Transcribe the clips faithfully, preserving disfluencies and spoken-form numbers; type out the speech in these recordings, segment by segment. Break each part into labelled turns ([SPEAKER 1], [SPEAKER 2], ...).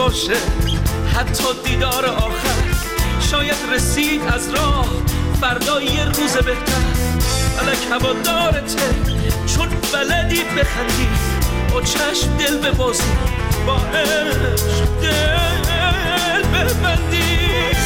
[SPEAKER 1] باشه حتی دیدار آخر، شاید رسید از راه فردا یه روز بهتر. فلک هوادارته چون بلدی بخندی، با چشم دل ببازی، با عشق دل ببندی.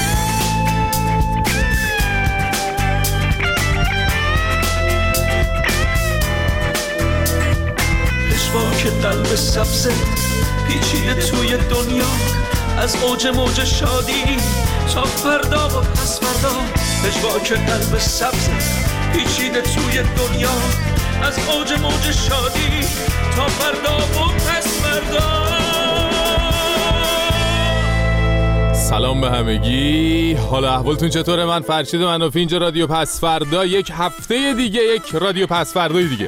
[SPEAKER 1] پشواک قلب سبزه پیچیده توی دنیا، از اوج موج شادی تا فردا و پس فردا. پشواک قلب سبزه پیچیده توی دنیا، از اوج موج شادی تا فردا و پس فردا.
[SPEAKER 2] سلام به همگی، حالا احوالتون چطوره؟ من فرشید منافی، اینجا رادیو پس فردا، یک هفته دیگه، یک رادیو پس فردای دیگه.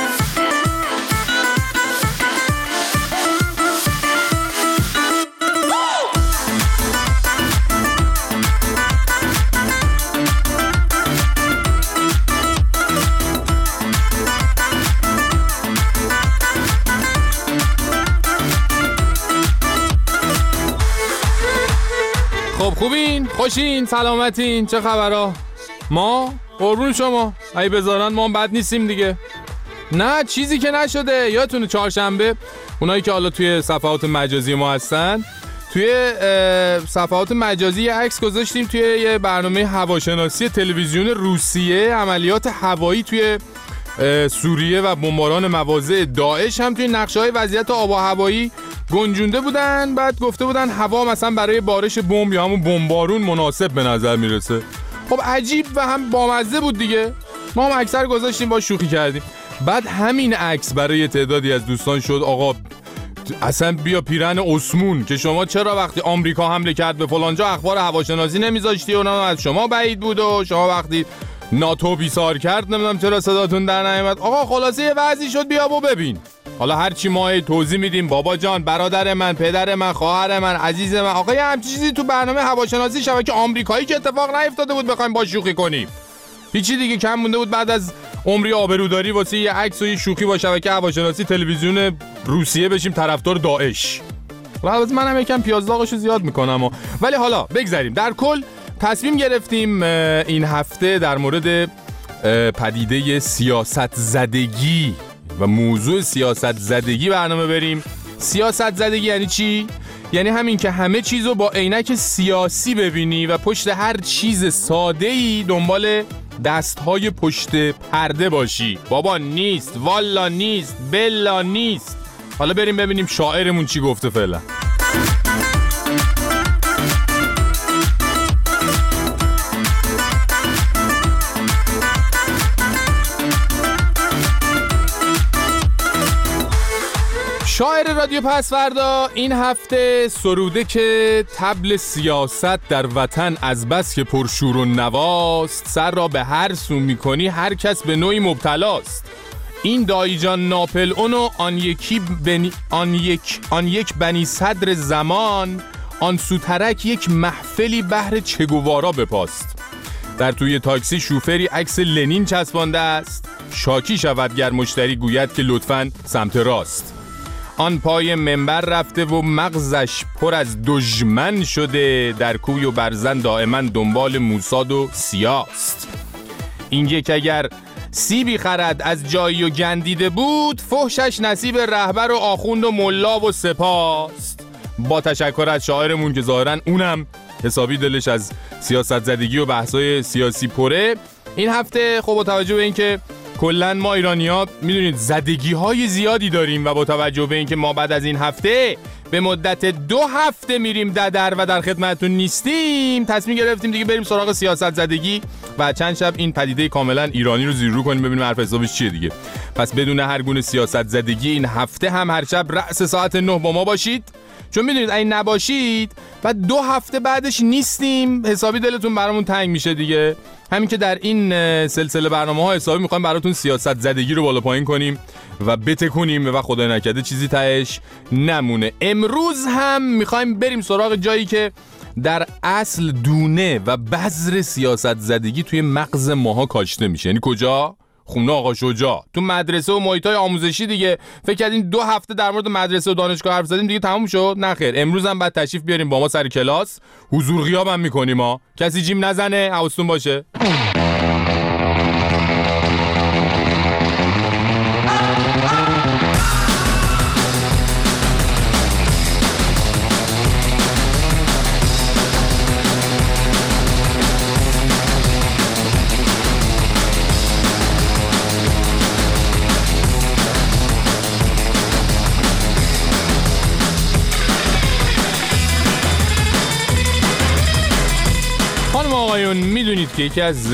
[SPEAKER 2] خب خوبین؟ خوشین؟ سلامتین؟ چه خبرها؟ ما؟ قربون شما، اگه بذارن ما بد نیستیم دیگه. نه چیزی که نشده. یادتونه چهارشنبه اونایی که حالا توی صفحات مجازی ما هستن، توی صفحات مجازی یه عکس گذاشتیم توی یه برنامه هواشناسی تلویزیون روسیه، عملیات هوایی توی سوریه و بمباران مواضع داعش هم توی نقشه‌های وضعیت آب و هوایی گنجونده بودن. بعد گفته بودن هوا مثلا برای بارش بمب یا همون بمبارون مناسب به نظر میرسه. خب عجیب و هم بامزه بود دیگه. ما هم اکثر گذاشتیم با شوخی کردیم. بعد همین عکس برای تعدادی از دوستان شد آقا اصلا بیا پیرن اسمون که شما چرا وقتی آمریکا حمله کرد به فلانجا اخبار هواشناسی نمیذاشتی؟ اونا از شما بعید بود و شما وقتی ناتو بیسار کرد نمیدونم چرا صداتون در نیامد. آقا خلاصه یه وضعی شد بیا و ببین. حالا هرچی ما توضیح میدیم بابا جان، برادر من، پدر من، خواهر من، عزیز من، آقا یه همچین چیزی تو برنامه هواشناسی شبکه آمریکایی که اتفاق نیفتاده بود بخوایم با شوخی کنیم. هیچی دیگه کم مونده بود بعد از عمری آبروداری واسه یه عکس و یه شوخی با شبکه هواشناسی تلویزیون روسیه بشیم طرفدار داعش. البته منم یکم پیازداغشو زیاد میکنم، ولی حالا بگذریم. در کل تصمیم گرفتیم این هفته در مورد پدیده سیاست زدگی و موضوع سیاست زدگی برنامه بریم. سیاست زدگی یعنی چی؟ یعنی همین که همه چیزو با عینک سیاسی ببینی و پشت هر چیز ساده‌ای دنبال دستهای پشت پرده باشی. بابا نیست، والا نیست، بلا نیست. حالا بریم ببینیم شاعرمون چی گفته فعلا. شاعر رادیو پس فردا این هفته سروده که طبل سیاست در وطن از بس که پرشور و نواست، سر را به هر سو میکنی هر کس به نوعی مبتلاست. این دایی جان ناپل اونو آن یکی بنی آن یک آن یک بنی صدر زمان، آن سوترک یک محفلی بهر چگوارا بپاست. در توی تاکسی شوفری عکس لنین چسبانده است، شاکی شود گر مشتری گوید که لطفاً سمت راست. آن پای منبر رفته و مغزش پر از دژمن شده، در کوی و برزن دائما دنبال موساد و سیاست. این یک اگر سیبی خرد از جایی و گندیده بود، فحشش نصیب رهبر و آخوند و ملا و سپاست. با تشکر از شاعرمون که ظاهراً اونم حسابی دلش از سیاست زدگی و بحثای سیاسی پره. این هفته خب با توجه به این که کلن ما ایرانی‌ها میدونید زدگی‌های زیادی داریم و با توجه به اینکه ما بعد از این هفته به مدت دو هفته میریم ددر و در خدمتتون نیستیم، تصمیم گرفتیم دیگه بریم سراغ سیاست زدگی و چند شب این پدیده کاملا ایرانی رو زیر رو کنیم ببینیم حرف حسابش چیه دیگه. پس بدون هر گونه سیاست زدگی این هفته هم هر شب رأس ساعت نه با ما باشید، چون میدونید اگه نباشید بعد دو هفته بعدش نیستیم حسابی دلتون برامون تنگ میشه دیگه. همین که در این سلسله برنامه‌ها حسابی میخوایم براتون سیاست زدگی رو بالا پایین کنیم و بتکونیم و خدای نکرده چیزی تهش نمونه. امروز هم میخوایم بریم سراغ جایی که در اصل دونه و بذر سیاست زدگی توی مغز ماها کاشته میشه. یعنی کجا؟ خونه آقا شجاع، تو مدرسه و محیطای آموزشی دیگه. فکر کردین دو هفته در مورد مدرسه و دانشگاه حرف زدیم دیگه تموم شد؟ نه خیر، امروز هم بعد تشریف بیاریم با ما سر کلاس، حضور غیاب هم می‌کنیم ما. کسی جیم نزنه، حواستون باشه. آقایون میدونید که یکی از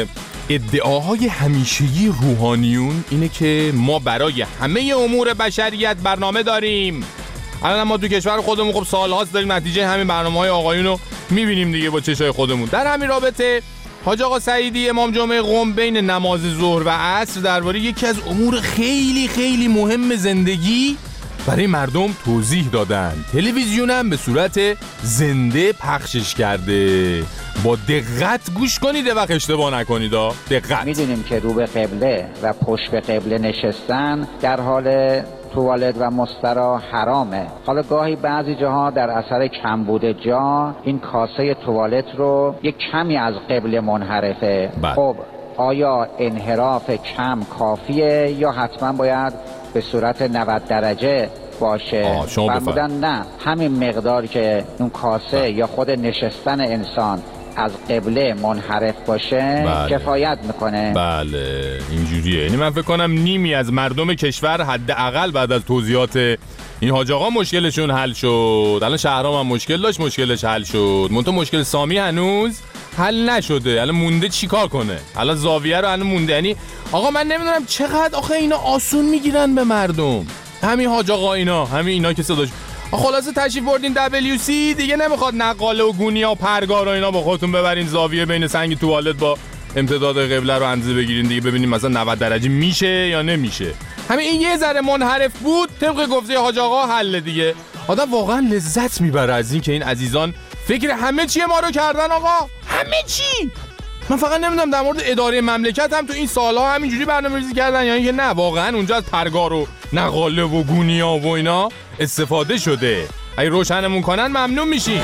[SPEAKER 2] ادعاهای همیشگی روحانیون اینه که ما برای همه امور بشریت برنامه داریم. الان ما تو کشور خودمون خب سالهاست داریم نتیجه همین برنامه‌های آقایون رو میبینیم دیگه با چشای خودمون. در همین رابطه حاج آقا سعیدی امام جمعه قم بین نماز ظهر و عصر درباره یکی از امور خیلی خیلی مهم زندگی برای مردم توضیح دادن. تلویزیون هم به صورت زنده پخشش کرده. با دقت گوش کنید وقت اشتباه نکنید. دقت.
[SPEAKER 3] میدونیم که رو به قبله و پشت به قبله نشستن در حال توالت و مسترا حرامه. حالا گاهی بعضی جاها در اثر کمبود جا این کاسه توالت رو یک کمی از قبله منحرفه.
[SPEAKER 2] بله.
[SPEAKER 3] خب آیا انحراف کم کافیه یا حتما باید به صورت نود درجه باشه؟ فرمودن نه، همین مقدار که اون کاسه بله. یا خود نشستن انسان از قبله منحرف باشه بله. کفایت میکنه.
[SPEAKER 2] بله اینجوریه. یعنی من فکر کنم نیمی از مردم کشور حداقل بعد از توضیحات این حاج آقا مشکلشون حل شد. الان شهرام هم مشکل داشت، مشکلش حل شد. منتها مشکل سامی هنوز حل نشده. الان مونده چیکار کنه؟ الان زاویه رو الان مونده. یعنی آقا من نمیدونم چقدر آخه اینا آسون میگیرن به مردم. همین حاج آقا اینا، همین اینا که صداش خلاصه تشریف بردین دبلیو سی دیگه نمیخواد نقاله و گونیا و پرگار و اینا با خودتون ببرین زاویه بین سنگ توالت با امتداد قبله رو اندازه بگیرین دیگه ببینیم مثلا نود درجه میشه یا نمیشه. همین این یه ذره منحرف بود طبق گفته حاج آقا حل دیگه. آدم واقعا لذت میبره از این که این عزیزان فکر همه چی ما رو کردن. آقا همه چی. من فقط نمیدونم در مورد اداره مملکت هم تو این سالها همینجوری برنامه‌ریزی کردن یا اینکه نه واقعا اونجا از پرگار و نقاله و گونیا و اینا استفاده شده. اگه روشنمون کنن ممنون میشیم.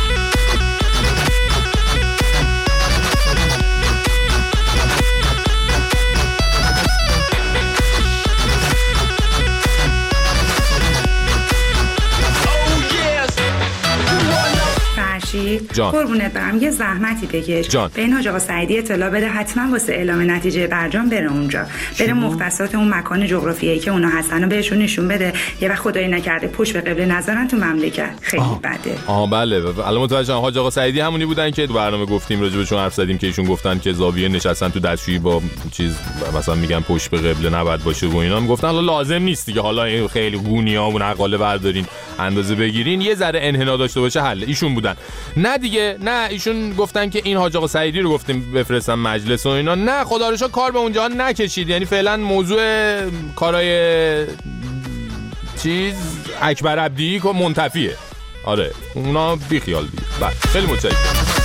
[SPEAKER 4] قربونت برم یه زحمتی بکش به این حاج آقا سعیدی اطلاع بده حتما واسه اعلام نتیجه برجام بره اونجا، بره مختصات اون مکان جغرافیایی که اونا هستن و بهشون نشون بده. یه وقت خدایی نکرده پشت به قبله نذارن تو مملکت. خیلی آه. بده. آها
[SPEAKER 2] بله الان متوجه شدم. حاج آقا سعیدی همونی بودن که تو برنامه گفتیم راجع بهشون حرف زدیم که ایشون گفتن که زاویه نشستن تو دستشویی با چیز مثلا میگن پشت به قبله نباید باشه و اینا. میگفتن حالا لازم نیست دیگه، حالا خیلی گونیا و نقاله بردارین اندازه بگیرین یه ذره انحنا داشته باشه حل. ایشون بودن. نه دیگه نه ایشون گفتن که این حاج آقا سعیدی رو گفتیم بفرستن مجلس و اینا. نه خدا رو شکر کار به اونجا نکشید. یعنی فعلا موضوع کارای چیز اکبر عبدی که منتفیه. آره اونا بی خیال بی. بله خیلی متشکرم.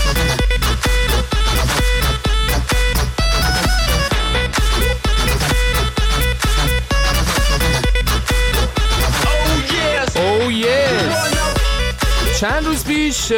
[SPEAKER 2] او یس. چند روز پیش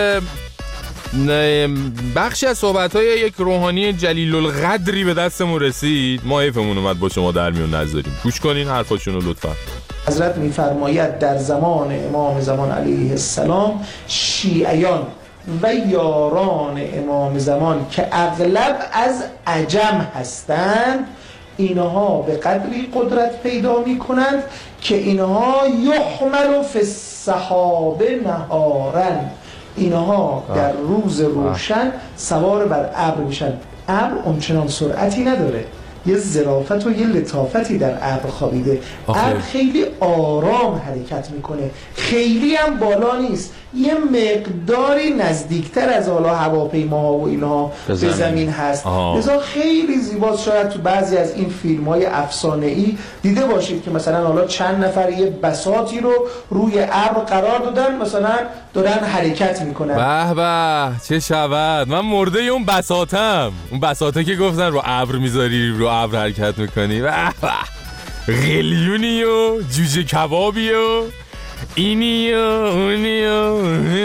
[SPEAKER 2] بخشی از صحبت‌های یک روحانی جلیل القدری به دستمون رسید. ما حیفمون اومد با شما در میون نذاریم. گوش کنین حرفاشون رو لطفا.
[SPEAKER 5] حضرت می‌فرماید در زمان امام زمان علیه السلام شیعیان و یاران امام زمان که اغلب از عجم هستند اینها به قدری قدرت پیدا می‌کنند که اینها یحمل فی السحابه نهارن، اینها در روز روشن سوار بر ابر میشن. ابر اونچنان سرعتی نداره، یه ظرافت و یه لطافتی در ابر خوابیده. ابر خیلی آرام حرکت میکنه، خیلی هم بالا نیست، یه مقداری نزدیکتر از حالا هواپیماها و اینها به زمین هست. لذا خیلی زیباست. شاید تو بعضی از این فیلم‌های افسانه‌ای دیده باشید که مثلا حالا چند نفر یه بساطی رو روی ابر قرار دادن، مثلا دارن حرکت میکنن.
[SPEAKER 2] به به چه شود، من مرده اون بساطم، اون بساطه که گفتن رو ابر میذاری رو ابر حرکت میکنی. به به قلیونی و جوجه کبابی و اینی و اونی و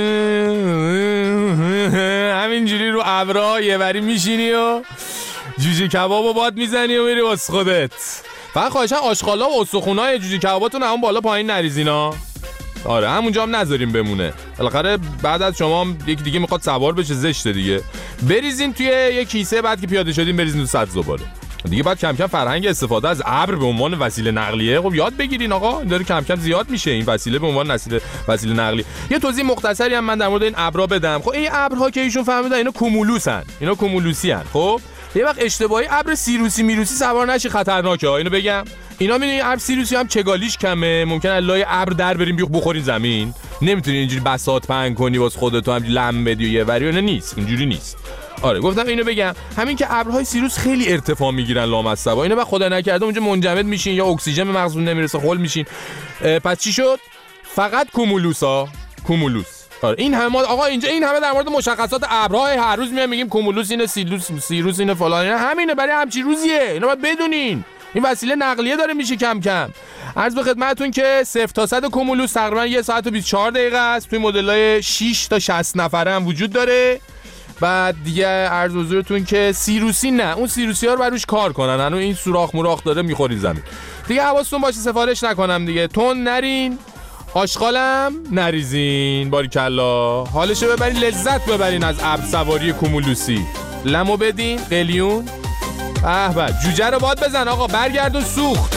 [SPEAKER 2] همینجوری رو ابرها یه بری میشینی و جوجه کباب رو باد میزنی و میری واسه خودت. فقط خواهشن آشغالا و استخونای جوجه کباباتون همون بالا پایین نریزینا. آره همونجا هم نذاریم بمونه. بالاخره بعد از شما یکی دیگه میخواد سوار بشه، زشته دیگه. بریزین توی یه کیسه، بعد که پیاده شدین بریزین تو سطح زباله. دیگه بعد کم کم فرهنگ استفاده از ابر به عنوان وسیله نقلیه خب یاد بگیرین آقا. این داره کم کم زیاد میشه این وسیله به عنوان وسیله وسیله نقلیه. یه توضیح مختصری هم من در مورد این ابرها بدم. خب این ابرها که ایشون فهمیدن اینا کومولوسن، اینا کومولوسی ان. خب یه وقت اشتباهی ابر سیروسی میروسی سوار نشی، خطرناکه. اینو بگم اینا میدونی ابر سیروسی هم چگالیش کمه، ممکنه لای ابر در بریم بیخ بخورین زمین. نمیتونی اینجوری بساط پهن کنی واسه خودت تو هم لم بدی و یه وری. نه نیست، اینجوری نیست. آره گفتم اینو بگم. همین که ابرهای سیروس خیلی ارتفاع میگیرن لامصبا، اینو بعد خدا نکرده اونجا منجمد میشین یا اکسیژن به مغزتون نمیرسه خل میشین. پس چی شد؟ فقط کومولوسا، کومولوس. آره این همه آقا اینجا این همه در مورد مشخصات ابرهای هر روز میام میگیم کومولوس اینه، سیروس سیروس اینه، فلان اینه. همینه برای همچین روزیه. اینو باید بدونین. این وسیله نقلیه داره میشه کم کم. عرض به خدمتتون که صفر تا صد کومولوس تقریبا یک ساعت و بیست و چهار دقیقه است. توی مدل‌های شش تا شصت نفره هم وجود داره. بعد دیگه عرض حضورتون که سیروسی نه، اون سیروسی ها رو بروش کار کنن، هنو این سوراخ مراخ داره میخورین زمین. دیگه حواستون باشه سفارش نکنم دیگه. تون نرین، آشغالم نریزین. باریکلا حالشو ببرین، لذت ببرین از ابر سواری کومولوسی. لمو بدین قلیون. به به جوجه رو باد بزن آقا، برگردون سوخت.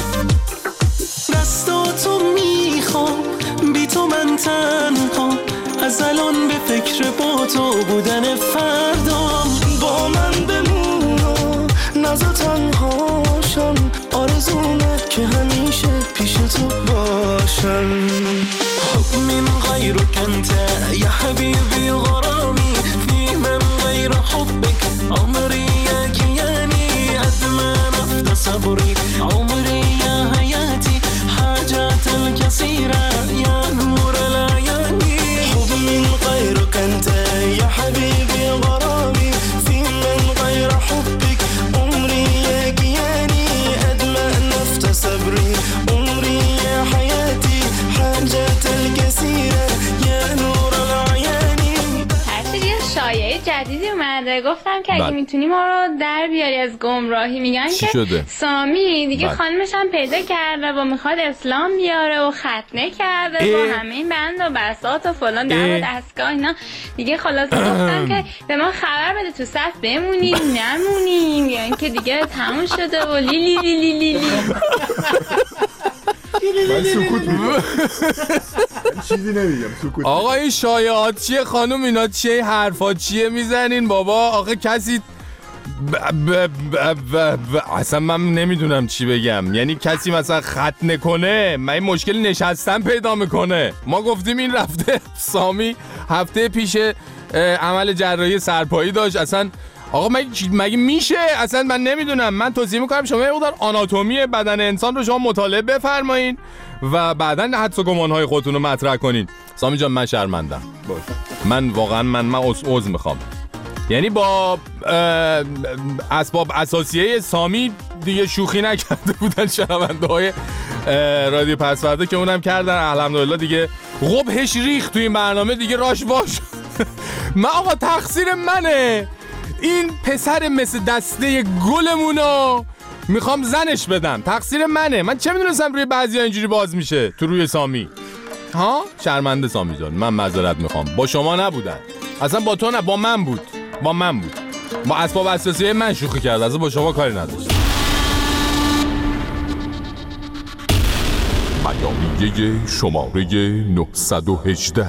[SPEAKER 1] دستاتو میخوام بی تو من تنها، از الان به فکر با تو بودن فردام. با من بمون و نزا تنهاشم، آرزومه که همیشه پیش تو باشم. حب من غیر کنت یا حبیبی غرامی، فی من غیر حبک عمری یکیانی، عدم نفت صبری عمری یا حیاتی، حاجات الكثيرة یا نور العیانی. من غيرك أنت يا حبيبي غرامي، في من غير حبك عمري يا كياني، أدمى نفت صبري عمري يا حياتي، حاجات الكثيرة يا نور العياني.
[SPEAKER 6] هرچی یه شایعه جدیدی اومده، گفتم که اگه میتونی ما رو در بیاری از گمراهی. میگن که
[SPEAKER 2] شده؟
[SPEAKER 6] سامی دیگه خانمش هم پیدا کرده و میخواد اسلام بیاره و ختنه کرده با همه این بند و بساط و فلان در دستگاه اینا دیگه. خلاصه گفتم که به ما خبر بده تو صف بمونیم نمونیم یا اینکه دیگه تموم شده و لیلی لیلی لیلی.
[SPEAKER 7] من سکوت میگم، چیزی نمیگم، سکوت.
[SPEAKER 2] آقا این شایعات چیه خانم؟ اینا چیه؟ حرفا چیه میزنین بابا؟ آقا کسی ب... ب... ب... ب... ب... اصلا من نمیدونم چی بگم. یعنی کسی مثلا ختنه کنه، من این مشکل نشستن پیدا میکنه. ما گفتیم این رفته سامی هفته پیش عمل جراحی سرپایی داشت. اصلا آقا مگه مگه میشه؟ اصلا من نمیدونم. من توصیه میکنم شما یه مقدار آناتومی بدن انسان رو شما مطالعه بفرمایید و بعداً حدس و گمانهای خودتون رو مطرح کنین. سامی جان من شرمندم. من واقعا من من عذر میخوام. یعنی با اسباب اساسیه سامی دیگه شوخی نکرده بودن شنونده های رادیو پسورده که اونم کردن. الحمدلله دیگه قبحش ریخت توی این برنامه دیگه راش واش. من آقا تقصیر منه. این پسر مثل دسته گلمونو میخوام زنش بدم، تقصیر منه. من چه میدونستم روی بعضی ها اینجوری باز میشه تو روی سامی. ها شرمنده سامی جان، من معذرت میخوام. با شما نبودن، اصلا با تو نه، با من بود، با من بود. با اسباب اساسی من شوخی کرد، اصلا با شما کاری نداشت.
[SPEAKER 8] بیانیه شماره نهصد و هجده.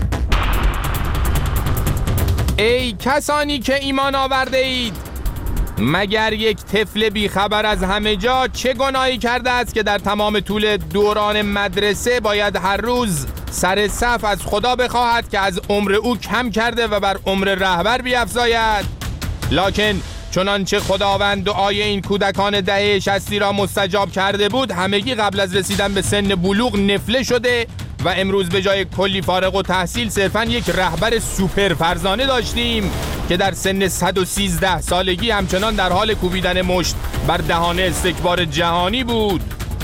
[SPEAKER 2] ای کسانی که ایمان آورده اید، مگر یک طفل بیخبر از همه جا چه گناهی کرده است که در تمام طول دوران مدرسه باید هر روز سر صف از خدا بخواهد که از عمر او کم کرده و بر عمر رهبر بیفزاید؟ لکن چنانچه خداوند دعای این کودکان دهه شصتی را مستجاب کرده بود، همگی قبل از رسیدن به سن بلوغ نفله شده و امروز به جای کلی فارغ التحصیل صرفاً یک رهبر سوپر فرزانه داشتیم که در سن صد و سیزده سالگی همچنان در حال کوبیدن مشت بر دهان استکبار جهانی بود.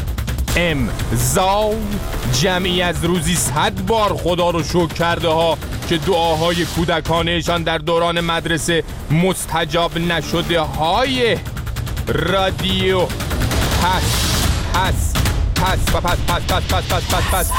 [SPEAKER 2] امضا جمعی از روزی صد بار خدا رو شکر کرده ها که دعاهای کودکانشان در دوران مدرسه مستجاب نشده های رادیو پس پس پس و پس پس پس پس پس پس پس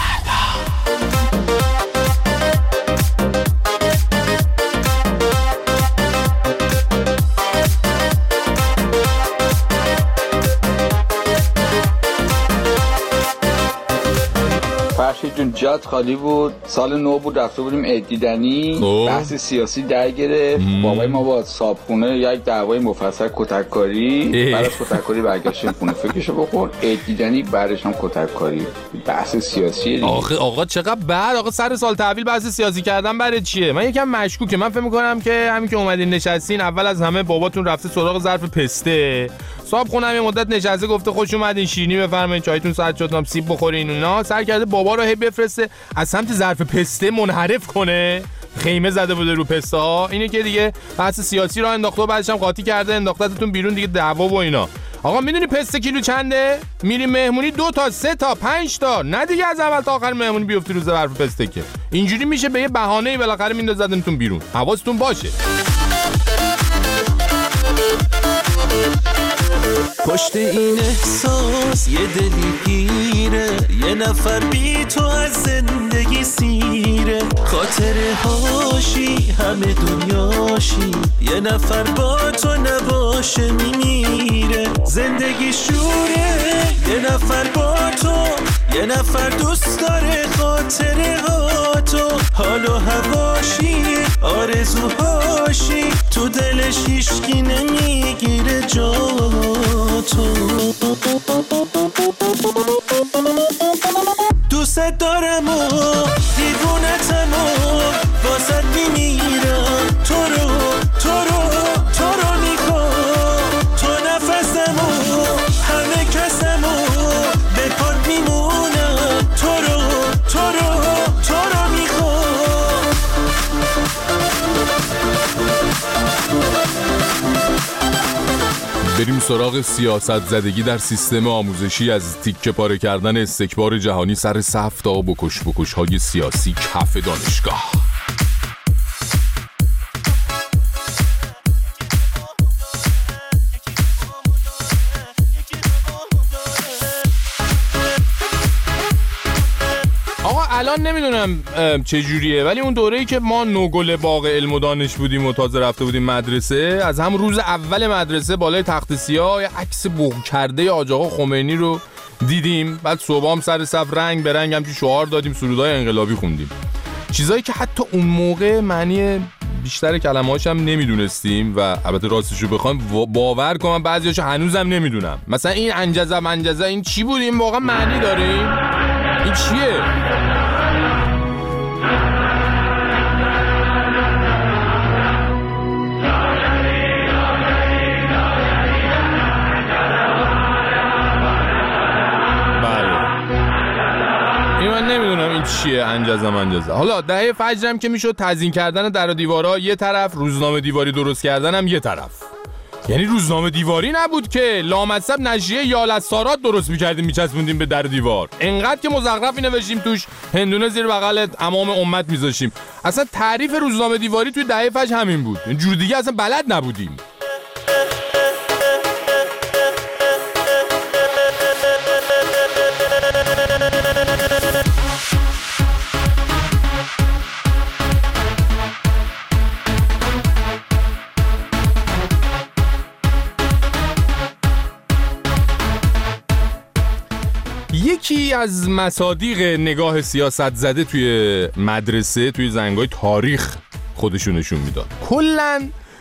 [SPEAKER 9] فرشید جون جات خالی بود، سال نو بود، رفته بودیم عید دیدنی، بحث سیاسی در گرفت، بابای ما با صابخونه یک دعوای مفصل کتککاری، بعد از کتککاری برگشتیم خونه، فکرشو بخور عید دیدنی بعدش هم کتککاری، بحث سیاسی دیگه.
[SPEAKER 2] آخه آقا چقدر بعد آقا سر سال تحویل بحث سیاسی کردن برای چیه؟ من یکم مشکوکه. من فکر می‌کنم که همین که اومدین نشستین اول از همه باباتون رفته سراغ ظرف پسته، صاحب خونم یه مدت نشسته گفته خوش اومدین شیرینی بفرمایید چایتون سرد شد سیب بخورین اینا، سر کرده بابا رو هی بفرسته از سمت ظرف پسته منحرف کنه، خیمه زده بوده رو پسته ها، اینه که دیگه بحث سیاسی رو انداخته و بعدش هم قاطی کرده انداختتون بیرون دیگه دعوا و اینا. آقا میدونی پسته کیلو چنده؟ میری مهمونی دو تا سه تا پنج تا، نه دیگه از اول تا آخر مهمونی بیفتی رو ظرف پسته که اینجوری میشه به یه بهانه‌ای بالاخره میندازتون بیرون. حواستون باشه.
[SPEAKER 1] پشت این احساس یه دلی گیره، یه نفر بی تو از زندگی سیره، خاطره هاشی همه دنیاشی، یه نفر با تو نباشه میمیره، زندگی شوره، یه نفر با تو، یه نفر دوست داره خاطره ها تو، حال و هواشی آرزوهاشی، تو دلش هیشکی نمیگیره جا تو. دوست دارم و دیوونتم و واسد میمیرم، تو رو تو رو تو رو میخوام، تو نفسم و همه کسم و به پاد میمونم، تو رو تو رو تو رو میخوام.
[SPEAKER 8] بریم سراغ سیاست زدگی در سیستم آموزشی، از تیکه پاره کردن استکبار جهانی سر صف تا بکش بکش های سیاسی کف دانشگاه.
[SPEAKER 2] آقا الان نمیدونم چه جوریه، ولی اون دوره‌ای که ما نوگل باغ علم و دانش بودیم و تازه رفته بودیم مدرسه، از هم روز اول مدرسه بالای تخت سیاه عکس بوق کرده حاج آقا خمینی رو دیدیم، بعد صبح هم سر صف رنگ به رنگ هم که شعار دادیم، سرودهای انقلابی خوندیم، چیزایی که حتی اون موقع معنی بیشتر کلمه‌هاش هم نمیدونستیم و البته راستش رو بخوام باور کنم بعضیاشو هنوزم نمیدونم. مثلا این انجزه منجزه این چی بود؟ این واقعا معنی داره؟ این, این چیه؟ چیه انجزه منجزه. حالا دهه فجرم که میشد تزیین کردن در و دیوارا یه طرف، روزنامه دیواری درست کردن هم یه طرف. یعنی روزنامه دیواری نبود که لامصب نشریه یالسارات درست میکردیم میچسبوندیم به در دیوار، انقدر که مزخرفی نوشتیم توش هندونه زیر بغل امام امت میذاشیم. اصلا تعریف روزنامه دیواری توی دهه فجر همین بود، جور دیگه اصلا بلد نبودیم. یکی از مصادیق نگاه سیاست زده توی مدرسه، توی زنگای تاریخ خودشونشون میداد. کلن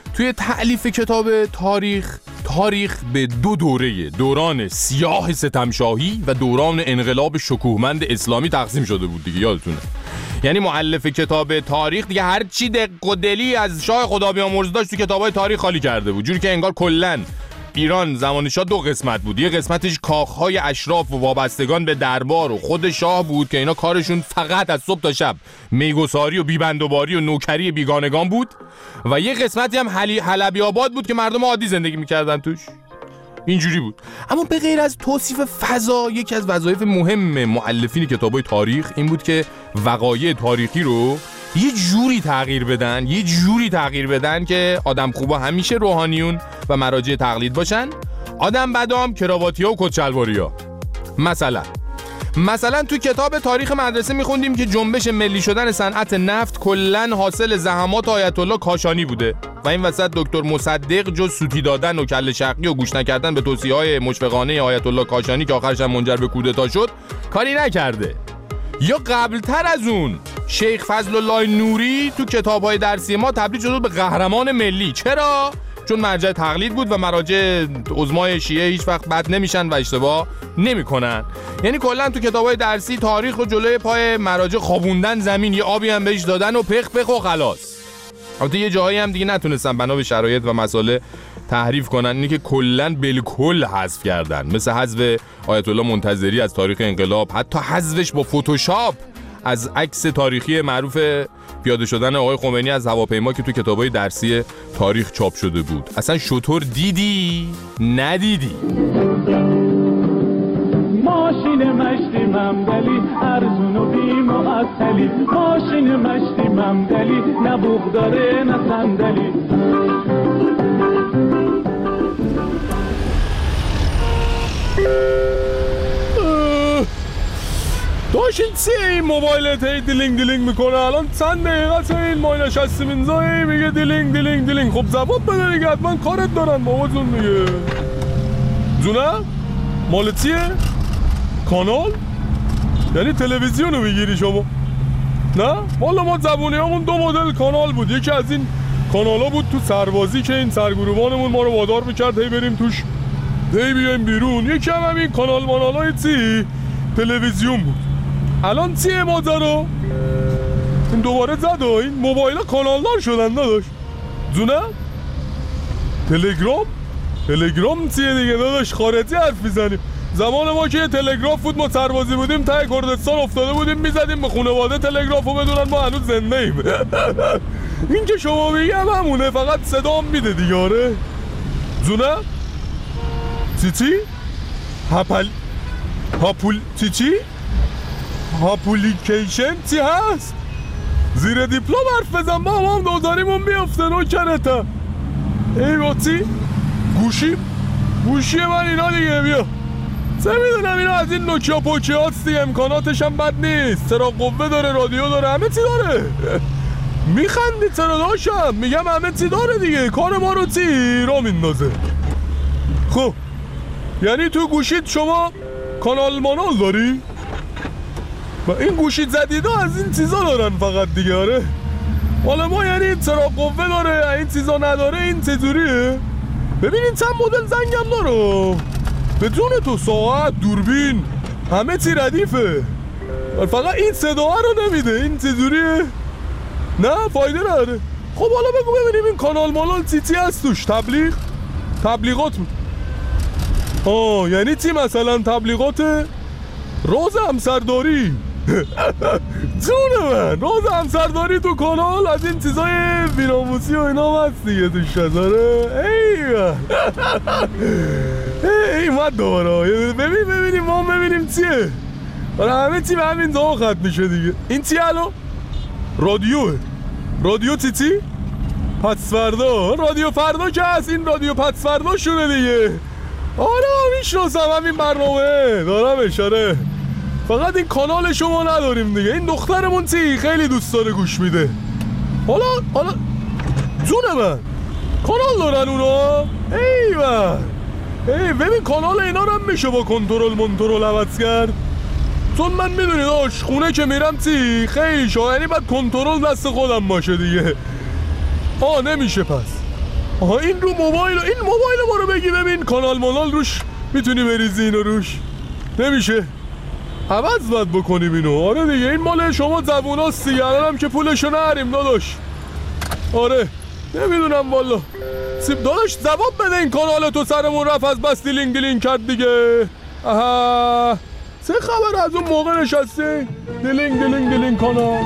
[SPEAKER 2] توی تألیف کتاب تاریخ تاریخ به دو دوره، دوران سیاه ستمشاهی و دوران انقلاب شکوهمند اسلامی تقسیم شده بود دیگه، یادتونه. یعنی مؤلف کتاب تاریخ دیگه هر چی دق و دلی از شاه خدا بیامرز داشت تو کتابای تاریخ خالی کرده بود، جوری که انگار کلاً ایران زمان شاه دو قسمت بود. یه قسمتش کاخهای اشراف و وابستگان به دربار و خود شاه بود که اینا کارشون فقط از صبح تا شب میگساری و بیبندوباری و نوکری بیگانگان بود، و یه قسمتی هم حلبی آباد بود که مردم عادی زندگی میکردن توش. اینجوری بود. اما به غیر از توصیف فضا، یکی از وظایف مهم مؤلفین کتابای تاریخ این بود که وقایع تاریخی رو یه جوری تغییر بدن یه جوری تغییر بدن که آدم خوبا همیشه روحانیون و مراجع تقلید باشن، آدم بدام کراواتیا و کچلواریا. مثلا مثلا تو کتاب تاریخ مدرسه میخوندیم که جنبش ملی شدن صنعت نفت کلاً حاصل زحمات آیت الله کاشانی بوده و این وسط دکتر مصدق جز سوتی دادن و کله شقی و گوش نکردن به توصیه‌های مشفقانه آیت الله کاشانی که آخرش هم منجر به کودتا شد کاری نکرده. یا قبلتر از اون شیخ فضل الله نوری تو کتاب‌های درسی ما تبدیل شد به قهرمان ملی. چرا؟ چون مرجع تقلید بود و مراجع عظمای شیعه هیچ وقت بد نمیشن و اشتباه نمیکنن. یعنی کلا تو کتاب‌های درسی تاریخ رو جلوی پای مراجع خوابوندن زمین، یه آبی هم بهش دادن و پخ پخ و خلاص. البته یه جایی هم دیگه نتونستن بنا به شرایط و مسائل تحریف کنن، اینی که کلا بالکل حذف کردن، مثل حذف آیت الله منتظری از تاریخ انقلاب، حتی حذفش با فتوشاپ از عکس تاریخی معروف پیاده شدن آقای خمینی از هواپیما که تو کتابای درسی تاریخ چاپ شده بود. اصلا شطور دیدی؟ ندیدی؟
[SPEAKER 10] ماشین مشتی ممدلی ارزون و بی‌معطلی، ماشین مشتی ممدلی نه بوق داره نه صندلی.
[SPEAKER 11] داشت این چیه این موبایلت هی دیلینگ دیلینگ میکنه؟ الان چند دقیقه این ما نشستیم اینجا هی میگه دیلینگ دیلینگ دیلینگ. خب جواب بده دیگه، حتما کارت دارن بابا جون دیگه. جونه؟ مال چیه؟ کانال؟ یعنی تلویزیونو میگیری شما؟ نه؟ والا ما زبونی همون دو مدل کانال بود. یکی از این کانالا بود تو سربازی که این سرگروبانمون ما رو وادار میکرد هی بریم توش هی بیایم بیرون. یکی هم همین کانال مانالای چی؟ تلویزیون بود. الان چیه ماجرا؟ این دوباره زد این موبایل ها کانالدار شدن نداشت. جونه؟ تلگرام؟ تلگرام چیه دیگه داداش؟ خارجی حرف میزنیم. زمان ما که تلگراف بود ما سربازی بودیم ته کردستان افتاده بودیم میزدیم به خانواده تلگرافو بدونن ما هنوز زنده ایم. این که شما میگم همونه، فقط صدام میده دیگه. آره جونه؟ چی چی؟ هپل هاپول چی چی؟ هاپولیکیشن چی هست؟ زیر دیپلم حرف بزن با هم دوزاریمون بیافته نوکرتا. ای با چی؟ گوشی؟ گوشی من اینا دیگه بیا. چه میدونم اینا از این نوکیا پوکی هاست دیگه، امکاناتش هم بد نیست، چرا قوه داره، رادیو داره، همه چی داره. میخندی چرا داشتم؟ میگم همه چی داره دیگه، کار ما رو چی را میندازه. خب یعنی تو گوشید شما کانال مانال داری؟ و این گوشید زدیدا از این چیزا دارن فقط دیگه. آره حالا ما یعنی چرا قوه داره این چیزا نداره، این چجوریه؟ ببینید چند مدل زنگم داره بدون تو، ساعت، دوربین، همه چی ردیفه، فقط این صداه رو نمیده. این چجوریه؟ نه فایده نداره. خب حالا بگو ببینیم این کانال مانال چی چی هست توش؟ تبلیغ؟ تبلیغات بود. آه یعنی چی مثلا تبلیغات روز همسرداری؟ جون من روز همسرداری تو کانال از این چیزای بیناموسی و اینا هست دیگه توش شداره. ایوه ای اومد دوباره. ببین ببینیم ما ببینیم چیه. آره همه چی به همین جا ختم میشه دیگه. این چی الو؟ رادیوه. رادیو چی چی؟ پس فردا. رادیو فردا که هست، این رادیو پس فردا شونه دیگه. آره میشناسم همین برنامه دارم اشاره، فقط این کانال شما نداریم دیگه. این دخترمون چی خیلی دوست داره گوش میده. حالا حالا جون من کانال دارن اونا؟ ایوه ای ببین کانال اینا رو هم میشه با کنترل منترل عوض کرد، چون من میدونی داشت خونه که میرم چی خیلی شو، یعنی باید کنترل دست خودم باشه دیگه. آه نمیشه پس. آها این رو موبایل، این موبایل ما رو بگی ببین کانال مانال روش میتونی بریزی اینو روش. نمیشه، عوض باید بکنیم اینو. آره دیگه این مال شما زبوناست دیگه، الانم که پولشو نهریم داداش. آره نمیدونم والا. سیب داداش جواب بده، این کانال تو سرمون رفت از بس دیلینگ دیلینگ کرد دیگه. آها چه خبر از اون موقع نشستی؟ دیلینگ دیلینگ دیلینگ کانال.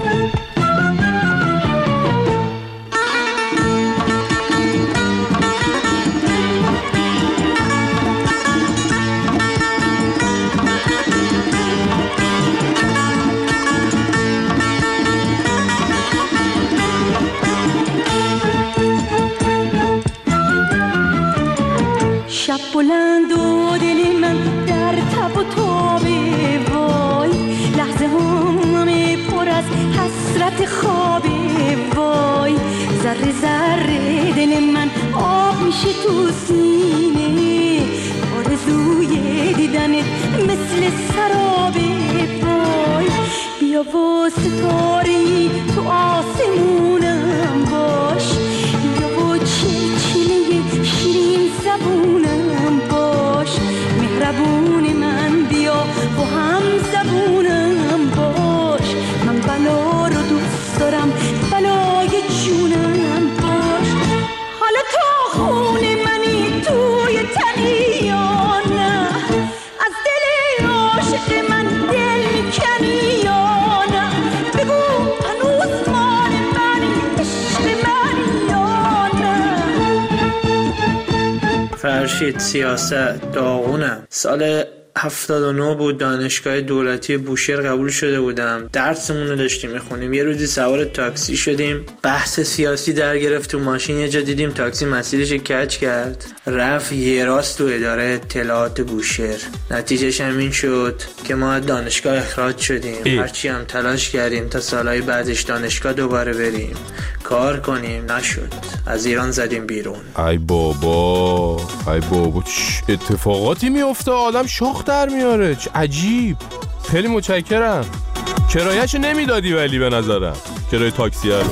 [SPEAKER 12] شب بلند و دل من در تب و تابه وای، لحظه همه پر از حسرت خوابه وای، ذره ذره دل من آب میشه تو سینه، آرزوی دیدنت مثل سرابه وای، بیا و ستاره‌ای تو آسمونم باش، بیا و چلچله شیرین زبونم باش، مهربون من بیا و هم زبونم باش، من بلا رو دوست دارم بلای جونم باش، حالا تو خون منی توی تنی یا نه، از دل عاشق من دل میکنی یا نه، بگو هنوز مال منی عشق منی یا نه.
[SPEAKER 13] فرشید سیاست داغونم. سال هفتاد و نه بود، دانشگاه دولتی بوشهر قبول شده بودم، درسمون رو داشتیم میخونیم. یه روزی سوار تاکسی شدیم، بحث سیاسی در گرفت، تو ماشین یه جا دیدیم تاکسی مسیرش کج کرد، رفت یه راست تو اداره اطلاعات بوشهر. نتیجهش همین شد که ما دانشگاه اخراج شدیم. هرچی هم تلاش کردیم تا سالهای بعدش دانشگاه دوباره بریم کار کنیم، نشد. از ایران زدیم بیرون.
[SPEAKER 2] ای بابا ای بابا چه اتفاقاتی میفته، آدم شاخ در میاره. چه عجیب. خیلی متشکرم. کرایه‌شو نمیدادی ولی به نظرم کرایه تاکسی رو.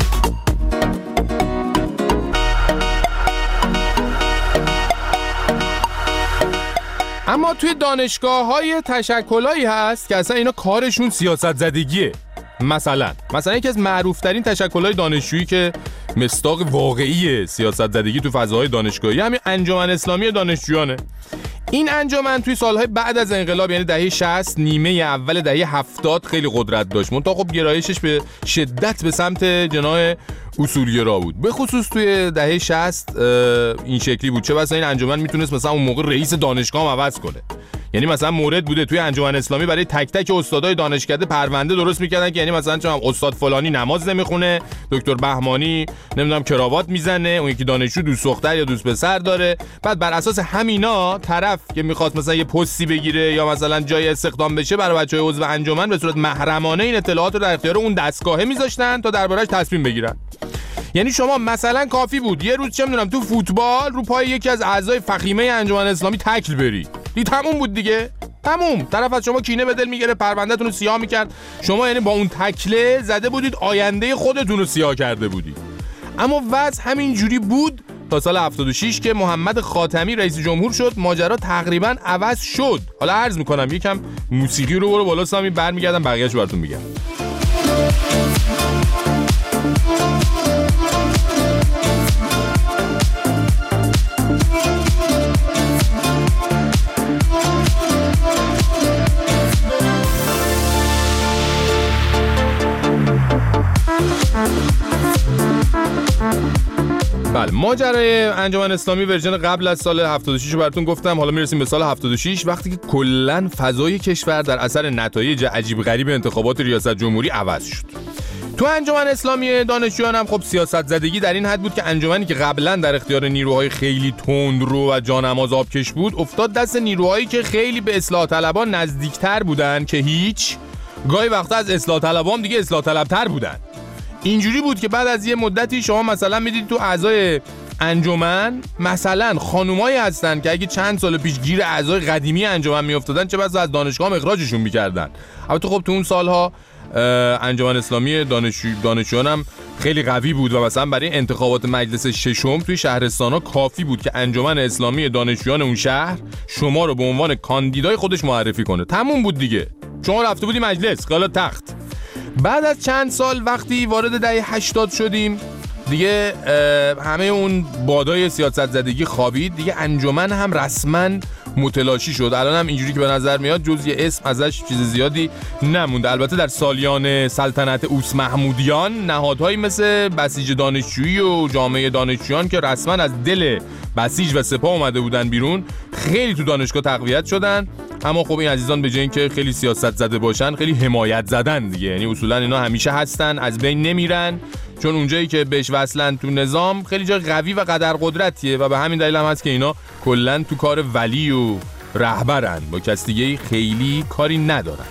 [SPEAKER 2] اما توی دانشگاه‌های تشکلایی هست که اصلا اینا کارشون سیاست زدگیه. مثلا مثلا یکی از معروف‌ترین تشکل‌های دانشجویی که مصداق واقعی سیاست زدگی تو فضاهای دانشگاهی همین انجمن اسلامی دانشجویانه. این انجمن توی سالهای بعد از انقلاب یعنی دهه شصت نیمه اول دهه هفتاد خیلی قدرت داشت. منتها خب گرایشش به شدت به سمت جناح اصولگرا بود. به خصوص توی دهه شصت این شکلی بود. چه بسا این انجمن میتونست مثلا اون موقع رئیس دانشگاه هم عوض کنه. یعنی مثلا مورد بوده توی انجمن اسلامی برای تک تک استادای دانشکده پرونده درست میکردن که یعنی مثلا چون استاد فلانی نماز نمیخونه، دکتر بهمانی نمیدونم کراوات میزنه، اون یکی دانشجو دوست دختر یا دوست پسر داره. بعد بر اساس همینا طرف که میخواست مثلا یه پستی بگیره یا مثلا جای استخدام بشه برای بچهای عضو انجمن به صورت محرمانه این اطلاعات رو در اختیار اون دستگاهه میذاشتن تا دربارش تصمیم بگیرن. یعنی شما مثلا کافی بود یه روز چه میدونم تو فوتبال رو پای یکی از اعضای فخیمه انجمن اسلامی تکل بری، دیگه تموم بود دیگه، تموم. طرف از شما کینه به دل میگیره، پروندهتون رو سیاه میکرد. شما یعنی با اون تکله زده بودید آینده خودتون رو سیاه کرده بودید. اما وضع همین جوری بود تا سال هفتاد و شش که محمد خاتمی رئیس جمهور شد. ماجرا تقریبا عوض شد. حالا عرض میکنم یکم موسیقی رو برو بالا سامی، برمیگردم بقیه‌اشو براتون میگم. بله، ماجرای انجمن اسلامی ورژن قبل از سال هفتاد و شش رو براتون گفتم. حالا میرسیم به سال هفتاد و شش وقتی که کلاً فضای کشور در اثر نتایج عجیب غریب انتخابات ریاست جمهوری عوض شد. تو انجمن اسلامی دانشجویان هم خب سیاست زدگی در این حد بود که انجمنی که قبلا در اختیار نیروهای خیلی تندرو و جانماز آبکش بود افتاد دست نیروهایی که خیلی به اصلاح طلبان نزدیکتر بودن که هیچ، گاهی وقتا از اصلاح طلبان دیگه اصلاح طلبتر بودن. اینجوری بود که بعد از یه مدتی شما مثلا میدید تو اعضای انجمن مثلا خانومایی هستن که اگه چند سال پیش گیر اعضای قدیمی انجمن میافتادن چه بسا از دانشگاه اخراجشون میکردن. البته خب تو اون سالها انجمن اسلامی دانشجو دانشجویان هم خیلی قوی بود و مثلا برای انتخابات مجلس ششم توی شهرستان‌ها کافی بود که انجمن اسلامی دانشجویان اون شهر شما رو به عنوان کاندیدای خودش معرفی کنه. تموم بود دیگه. شما رفته بودی مجلس، حالا تخت. بعد از چند سال وقتی وارد دهه هشتاد شدیم دیگه همه اون بادای سیاست زدگی خوابید دیگه، انجمن هم رسما متلاشی شد. الان هم اینجوری که به نظر میاد جز یه اسم ازش چیز زیادی نمونده. البته در سالیان سلطنت اوس محمودیان نهادهایی مثل بسیج دانشجویی و جامعه دانشجویان که رسما از دل بسیج و سپاه اومده بودن بیرون خیلی تو دانشگاه تقویت شدن. اما خب این عزیزان به جای اینکه خیلی سیاست زده باشن خیلی حمایت زدن دیگه، یعنی اصولا اینا همیشه هستن، از بین نمیرن، چون اونجایی که بهش وصلن تو نظام خیلی جا قوی و قدر قدرتیه و به همین دلیل هم هست که اینا کلا تو کار ولی و رهبرن، با کس دیگه خیلی کاری ندارن.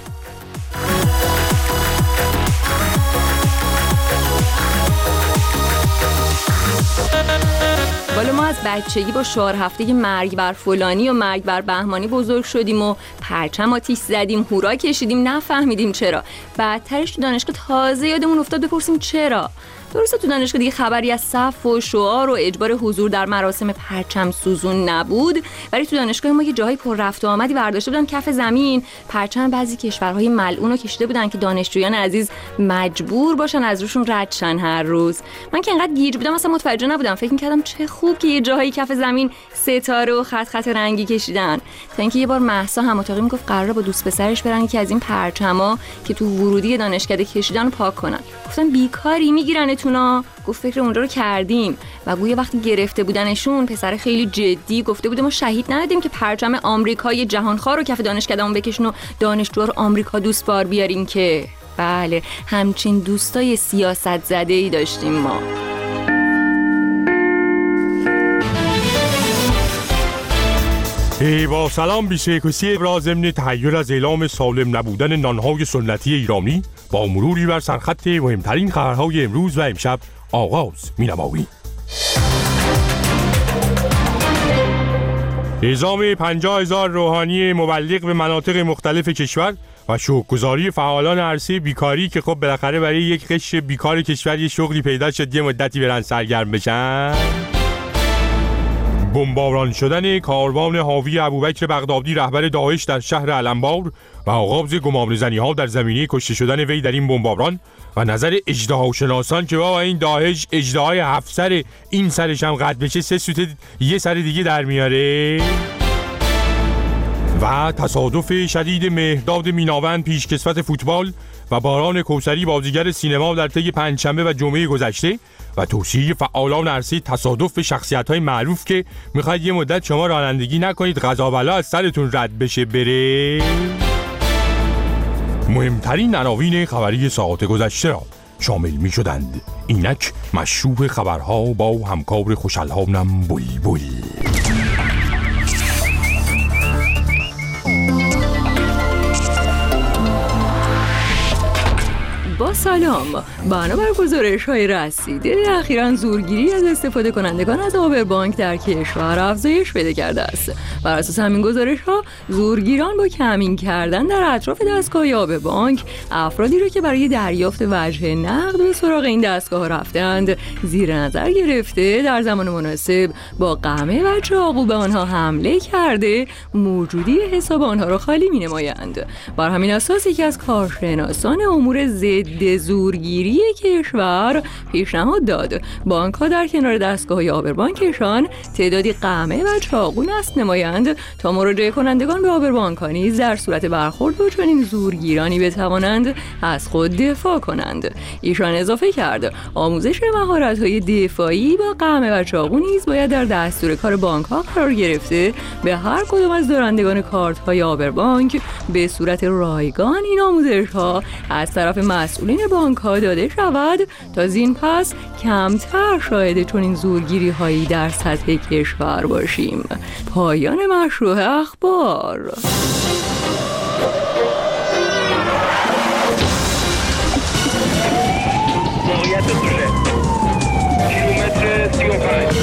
[SPEAKER 14] والا ما از بچگی با شعار هفته مرگ بر فلانی و مرگ بر بهمانی بزرگ شدیم و پرچم آتیش زدیم، هورا کشیدیم، نفهمیدیم چرا. بعدترش تو دانشگاه تازه یادمون افتاد بپرسیم چرا. درسته تو دانشگاه دیگه خبری از صف و شعار و اجبار حضور در مراسم پرچم سوزون نبود، ولی تو دانشگاه ما یه جاهای پر رفت و آمدی برداشته بودن کف زمین، پرچم بعضی کشورهای ملعون رو کشیده بودن که دانشجویان عزیز مجبور باشن از روشون رد شن هر روز. من که انقدر گیج بودم اصلا متوجه نبودم، فکر می‌کردم چه خوب که یه جاهای کف زمین ستاره و خط خط رنگی کشیدن. تا اینکه یه بار مهسا هماتاقی میگفت قراره با دوست پسرش برن که از این پرچما که تو ورودی دانشکده کشیدن رو پاک کنن. گفتم بیکاری میگیرنتونا. گفت فکر اونجا رو کردیم و گویا وقتی گرفته بودنشون پسر خیلی جدی گفته بوده ما شهید ندادیم که پرچم آمریکای جهانخوار رو کف دانشکدهمون بکشن و دانشجوها رو آمریکا دوست بار بیاریم که بله همچین دوستای سیاست زده‌ای داشتیم ما.
[SPEAKER 11] ای با سلام بیسیکوسی ابراز ضمن تحیر از اعلام سالم نبودن نانهای سنتی ایرانی با مروری بر سرخط مهمترین خبرهای امروز و امشب آغاز می‌نماییم. اعزام پنجاه هزار روحانی مبلغ به مناطق مختلف کشور و شکرگزاری فعالان عرصه بیکاری که خب بالاخره برای یک قشر بیکار کشور یه شغلی پیدا شد یه مدتی برن سرگرم بشن. بمباران شدن کاروان حاوی ابوبکر بغدادی رهبر داعش در شهر علمبار و آغاز گمانه‌زنی‌ها در زمینه کشته شدن وی در این بمباران و نظر اژدهاشناسان که بابا این داعش اژدهای هفت سر این سرش هم قد بشه سه سوت یه سر دیگه در میاره. و تصادف شدید مهداد میناوند پیشکسوت فوتبال و باران کوثری بازیگر سینما در طی پنجشنبه و جمعه گذشته و توصیه فعالان عرصه تصادف به شخصیت‌های معروف که میخواید یه مدت شما رانندگی نکنید قضا بلا از سرتون رد بشه بره. مهمترین عناوین خبری ساعت گذشته را شامل می‌شدند. اینک مشروع خبرها با همکار خوش‌الحالم بلبل.
[SPEAKER 14] با سلام، بنابر گزارش‌های رسیده اخیراً زورگیری از استفاده کنندگان از آبربانک در کشور افزایش پیدا کرده است. بر اساس همین گزارش‌ها زورگیران با کمین کردن در اطراف دستگاه آبربانک افرادی را که برای دریافت وجه نقد به سراغ این دستگاه رفتند زیر نظر گرفته، در زمان مناسب با قمع و چاقو به آنها حمله کرده موجودی حساب آنها را خالی می‌نمایند. بر همین اساس یکی از کارشناسان امور ضد زورگیری کشور پیشنهاد داد بانک‌ها در کنار دستگاه آبربانکشان تعدادی قمع و چاقو نصب نمایند تا مراجعه کنندگان به آبربانک‌ها نیز در صورت برخورد با چنین زورگیرانی بتوانند از خود دفاع کنند. ایشان اضافه کرد آموزش مهارت‌های دفاعی با قمع و چاقو نیز باید در دستور کار بانک‌ها قرار گرفته به هر کدام از دارندگان کارت‌های آبربانک به صورت رایگان این آموزش‌ها از طرف مسئولین بانک‌ها داده شود تا زین پس کمتر شاهد چنین زورگیری‌هایی در سطح کشور باشیم. پایان مشروع اخبار.
[SPEAKER 15] موقعیت دوشه کیلومتر سی و پنج.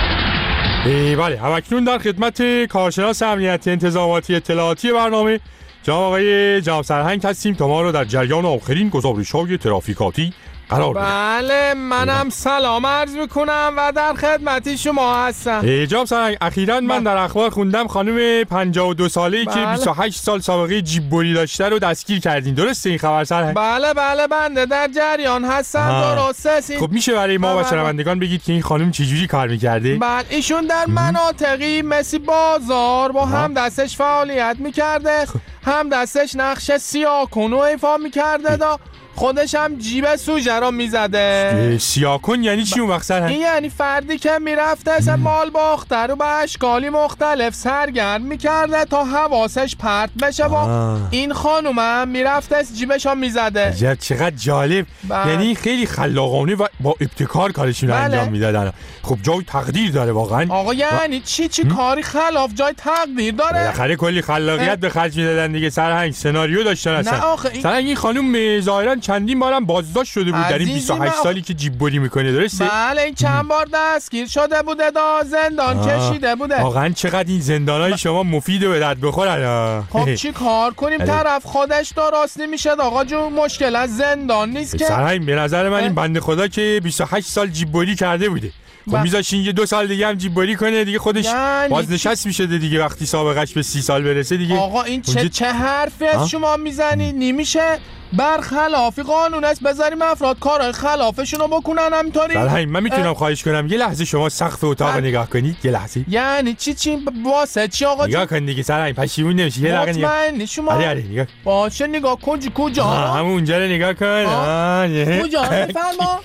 [SPEAKER 11] بله، همکنون در خدمت کارشناس امنیتی انتظاماتی اطلاعاتی برنامه جناب آقای جناب سرهنگ هستیم تا ما رو در جریان آخرین گزارش‌های ترافیکاتی قرار بدید.
[SPEAKER 2] بله منم سلام عرض میکنم و در خدمتی شما هستم.
[SPEAKER 11] جناب سرهنگ اخیراً من در اخبار خوندم خانم پنجاه و دو ساله‌ای که بیست و هشت سال سابقه جیببری داشته رو دستگیر کردین. درسته این خبر سرهنگ؟
[SPEAKER 2] بله بله بنده در جریان هستم. درسته.
[SPEAKER 11] خب میشه برای ما و شنوندگان بگید که این خانم چجوری کار میکرده؟
[SPEAKER 2] بله ایشون در مناطقی مثل بازار با هم دستش فعالیت میکرده، هم دستش نقش سیاه‌کن رو ایفا میکرده دا خودش هم جیب سوژه را میزده.
[SPEAKER 11] سیاه‌کن یعنی چی اون مقصد؟
[SPEAKER 2] این یعنی فردی که میرفته اصلا مال باخته رو به اشکالی مختلف سرگرم میکرده تا حواسش پرت بشه و این خانوم هم میرفته جیبش هم میزده.
[SPEAKER 11] چقدر جالب. بله. یعنی خیلی خلاقانه و با ابتکار کارشون رو بله. انجام میدادن. خب جای تقدیر داره واقعا.
[SPEAKER 2] آقا یعنی چی چی کاری خلاف جای تقدیر داره؟
[SPEAKER 11] بالاخره کلی خلاقیت به خرج میدادن دیگه سرهنگ، سناریو داشتن اصلا.
[SPEAKER 2] نه آخه این...
[SPEAKER 11] سرهنگ این خانم ظاهرا چندین بارم بازداشت شده بود در این بیست و هشت سالی که جیببری میکنه. درسته؟
[SPEAKER 2] بله این چند بار دستگیر شده بوده دا زندان آه. کشیده بوده.
[SPEAKER 11] واقعا چقدر این زندانای ب... شما مفیده به درد بخورن.
[SPEAKER 2] خب چی کار کنیم؟ طرف خودش درست نمیشه آقا جون، مشکل از زندان نیست که.
[SPEAKER 11] سرهنگ به نظر من این بنده خدا که بیست و هشت سال جیببری کرده بوده خب میذاشین یه دو سال دیگه هم جیببری کنه دیگه خودش یعنی بازنشست میشه دیگه وقتی سابقش به سی سال برسه دیگه.
[SPEAKER 2] آقا این چه اونجا... چه حرفی از شما میزنی؟ نمیشه برخلافی قانون است بذاریم افراد کارهای خلافشون رو بکنن همینطوری.
[SPEAKER 11] سرهنگ من میتونم خواهش کنم یه لحظه شما سقف اتاق رو نگاه کنید یه لحظه.
[SPEAKER 2] یعنی چی چی واسه چی آقا
[SPEAKER 11] نگاه کن دیگه سرهنگ پشیمون نمیشه یه لحظه نگاه.
[SPEAKER 2] مطمئنی شما؟
[SPEAKER 11] آره آره نگاه.
[SPEAKER 2] باشه نگاه کجا کجا؟
[SPEAKER 11] همون اونجا رو نگاه کن.
[SPEAKER 2] کجا بفرما.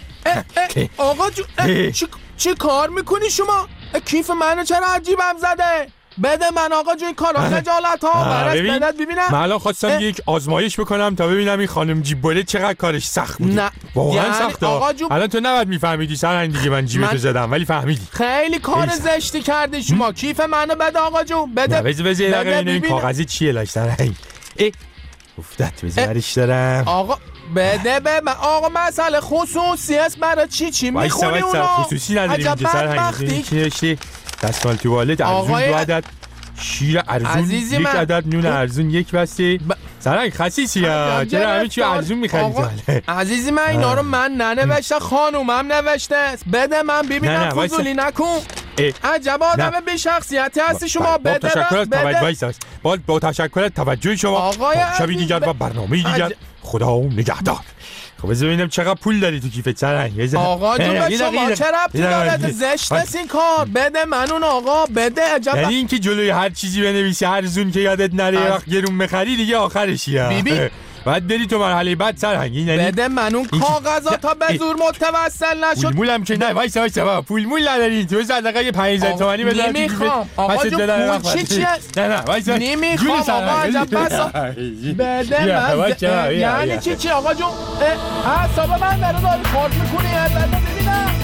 [SPEAKER 2] آقا جو چی چی کار میکنی شما؟ کیف منو چرا عجیبم زده؟ بده من آقا جو این کارا خجالت ها برات بدت ببینم.
[SPEAKER 11] من الان خواستم اه. یک آزمایش بکنم تا ببینم این خانم جیببری چقدر کارش سخت بوده.
[SPEAKER 2] نه
[SPEAKER 11] واقعا یعنی سخته. جو... الان تو نباید میفهمیدی سرهنگ دیگه من جیبتو من... زدم ولی فهمیدی.
[SPEAKER 2] خیلی کار زشتی کردی شما. کیف منو بده آقا جو بده.
[SPEAKER 11] بذار بذار این کاغذی چیه لاش سرهنگ؟ افتاد بذارش دارم.
[SPEAKER 2] آقا بده به من آقا مسئله خصوصی است برای چی چی میخونی اونا؟
[SPEAKER 11] خصوصی نداریم که سرهنگ چی نوشته؟ دستمال توالت ارزون دو عدد، شیر ارزون یک عدد، نون ارزون یک بسته. سرهنگ خسیسی ها چرا همه چی ارزون میخرید؟
[SPEAKER 2] عزیزی من اینا رو من ننوشته خانومم نوشته. بده من ببینم فضولی نکن. عجب آدم بی شخصیتی هستی شما. بده
[SPEAKER 11] با تشکر از توجه با با تشکر از توجه شما. شبی دیگر و برنامه دیگر خدا نگهدار. خب بذار ببینم چقدر پول داری تو کیفت سرهنگ.
[SPEAKER 2] آقا جون به شما چرا پول داره؟ زشت است این کار. بده من اون آقا بده. عجب
[SPEAKER 11] یعنی اینکه جلوی هر چیزی بنویسی ارزون که یادت نره وقت گرون بخری دیگه آخرشیه.
[SPEAKER 2] ببین
[SPEAKER 11] بعد بری تو مرحله بعد سرهنگ یعنی
[SPEAKER 2] بده من اون کاغذا تا به زور متوسل نشد.
[SPEAKER 11] پول مولم که نه وایس وایس بابا پول مول نداری تو صدقه پنج هزار تومانی بده.
[SPEAKER 2] نمیخوام آقا جون پول چی چیه؟
[SPEAKER 11] نه نه وایس
[SPEAKER 2] نمیخوام آقا عجب بسا بده من یعنی چی چی آقا جون حساب من داره داری کار میکنی بده ببینم.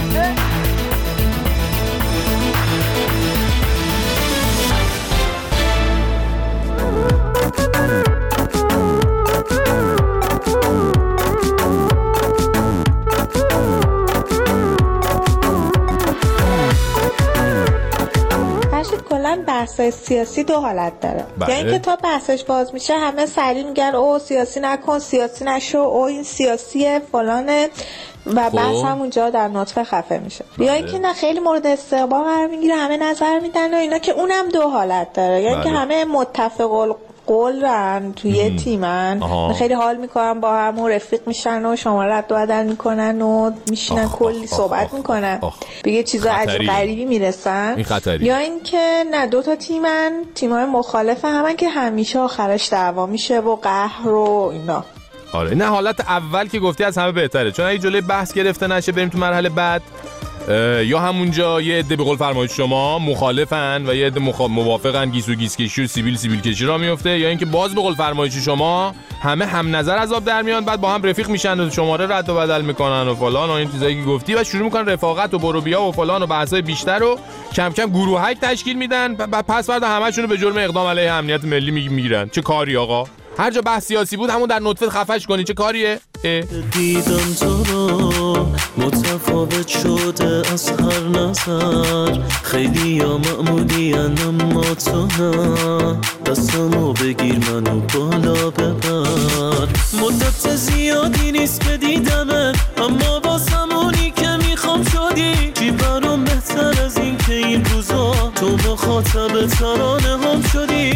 [SPEAKER 16] کلا بحث‌های سیاسی دو حالت داره. بله. یعنی که تا بحثش باز میشه همه سریع میگن او سیاسی نکن سیاسی نشو او این سیاسیه فلانه و بحث همونجا در نطفه خفه میشه. یا اینکه نه خیلی مورد استقبال قرار میگیره همه نظر میدن و اینا که اونم دو حالت داره. یعنی که همه متفق قولن توی یه تیمن آها. خیلی حال میکنن با هم و رفیق میشن و شما رد و بدل میکنن و میشینن آخ کلی آخ صحبت آخ میکنن بگه چیزا عجیب غریبی میرسن. یا اینکه نه دو تا تیمن تیمای مخالف همن که همیشه آخرش دعوا میشه و قهر و اینا.
[SPEAKER 2] آره نه حالت اول که گفتی از همه بهتره چون اگه جلوی بحث گرفته نشه بریم تو مرحله بعد یا همونجا یه عده به قول فرمایید شما مخالفن و یه عده مخ... موافقن گیسو گیس کشی و سیبیل سیبیل کشی را میفته یا اینکه باز به قول فرمایید شما همه هم نظر از آب در میان بعد با هم رفیق میشن و شماره رد و بدل میکنن و فلان و این چیزایی که گفتی و شروع میکنن رفاقت و برو بیا و فلان و بحثای بیشتر رو کم کم گروهک تشکیل میدن و پس بعد همه‌شون رو به جرم اقدام علیه امنیت ملی میگیرن. چه کاری آقا؟ هر جا بحث سیاسی بود همون در نطفه خفش کنی چه کاریه؟ دیدم تو رو
[SPEAKER 17] متفاوت شده از هر نظر، خیلی یا معمولی اما تو نه. دستمو بگیر منو بالا ببر، مدت زیادی نیست که دیدمت، اما واسم اونی که میخوام شدی. چی برام بهتر از این که این روزا تو مخاطب ترانه هم شدی.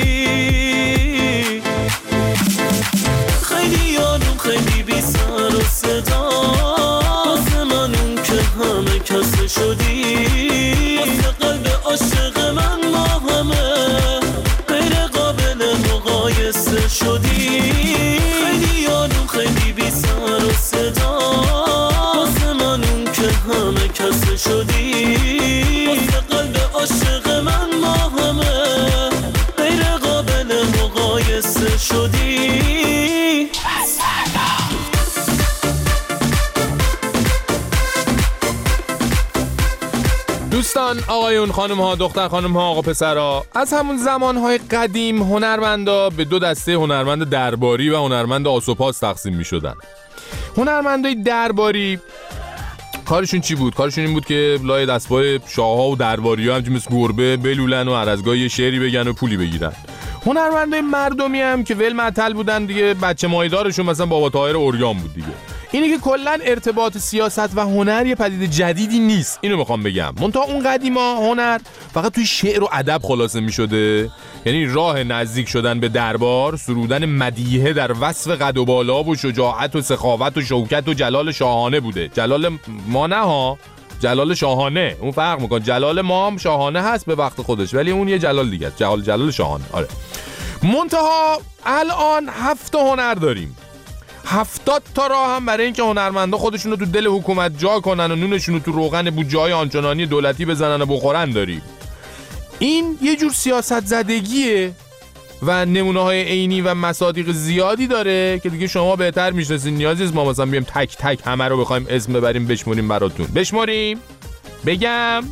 [SPEAKER 17] خیلی یارم خیلی بی سر و صدا، واسه من اون که همه کس شدی. واسه قلب عاشق من ما همه غیر قابل مقایسه شدی. خیلی یارم خیلی بی سر و صدا، واسه من اون که همه کس شدی. واسه قلب عاشق من ما همه غیر قابل مقایسه شدی.
[SPEAKER 2] دوستان، آقایون، خانم ها، دختر خانم ها، آقا پسرها، از همون زمانهای قدیم هنرمندا به دو دسته هنرمند درباری و هنرمند آسوپاس تقسیم می شدن. هنرمندای درباری کارشون چی بود؟ کارشون این بود که لای دستبای شاه‌ها و درباری‌ها همچون مثل گربه بلولن و هر از گاهی شعری بگن و پولی بگیرن. هنرمندای مردمی هم که ول معطل بودن دیگه، بچه مایدارشون مثلا بابا طاهر اوریان بود دیگه. اینی که کلا ارتباط سیاست و هنر یه پدیده جدیدی نیست، اینو میخوام بگم. منتها اون قدیما هنر فقط توی شعر و ادب خلاصه میشده، یعنی راه نزدیک شدن به دربار، سرودن مدیحه در وصف قد و بالا و شجاعت و سخاوت و شوکت و جلال شاهانه بوده. جلال ما نه ها، جلال شاهانه، اون فرق میکنه. جلال ما هم شاهانه هست به وقت خودش، ولی اون یه جلال دیگه است، جلال جلال شاهانه. آره. منتها الان هفت هنر داریم، هفتاد تا راه هم برای اینکه هنرمندا خودشون رو تو دل حکومت جا کنن و نونشون رو تو روغن بودجه‌های آنچنانی دولتی بزنن و بخورن داریم. این یه جور سیاست زدگیه و نمونه‌های عینی و مصادیق زیادی داره که دیگه شما بهتر میشناسین. نیازی نیست ما مثلا بیایم تک تک همه رو بخوایم اسم ببریم بشمریم براتون. بشمریم؟ بگم؟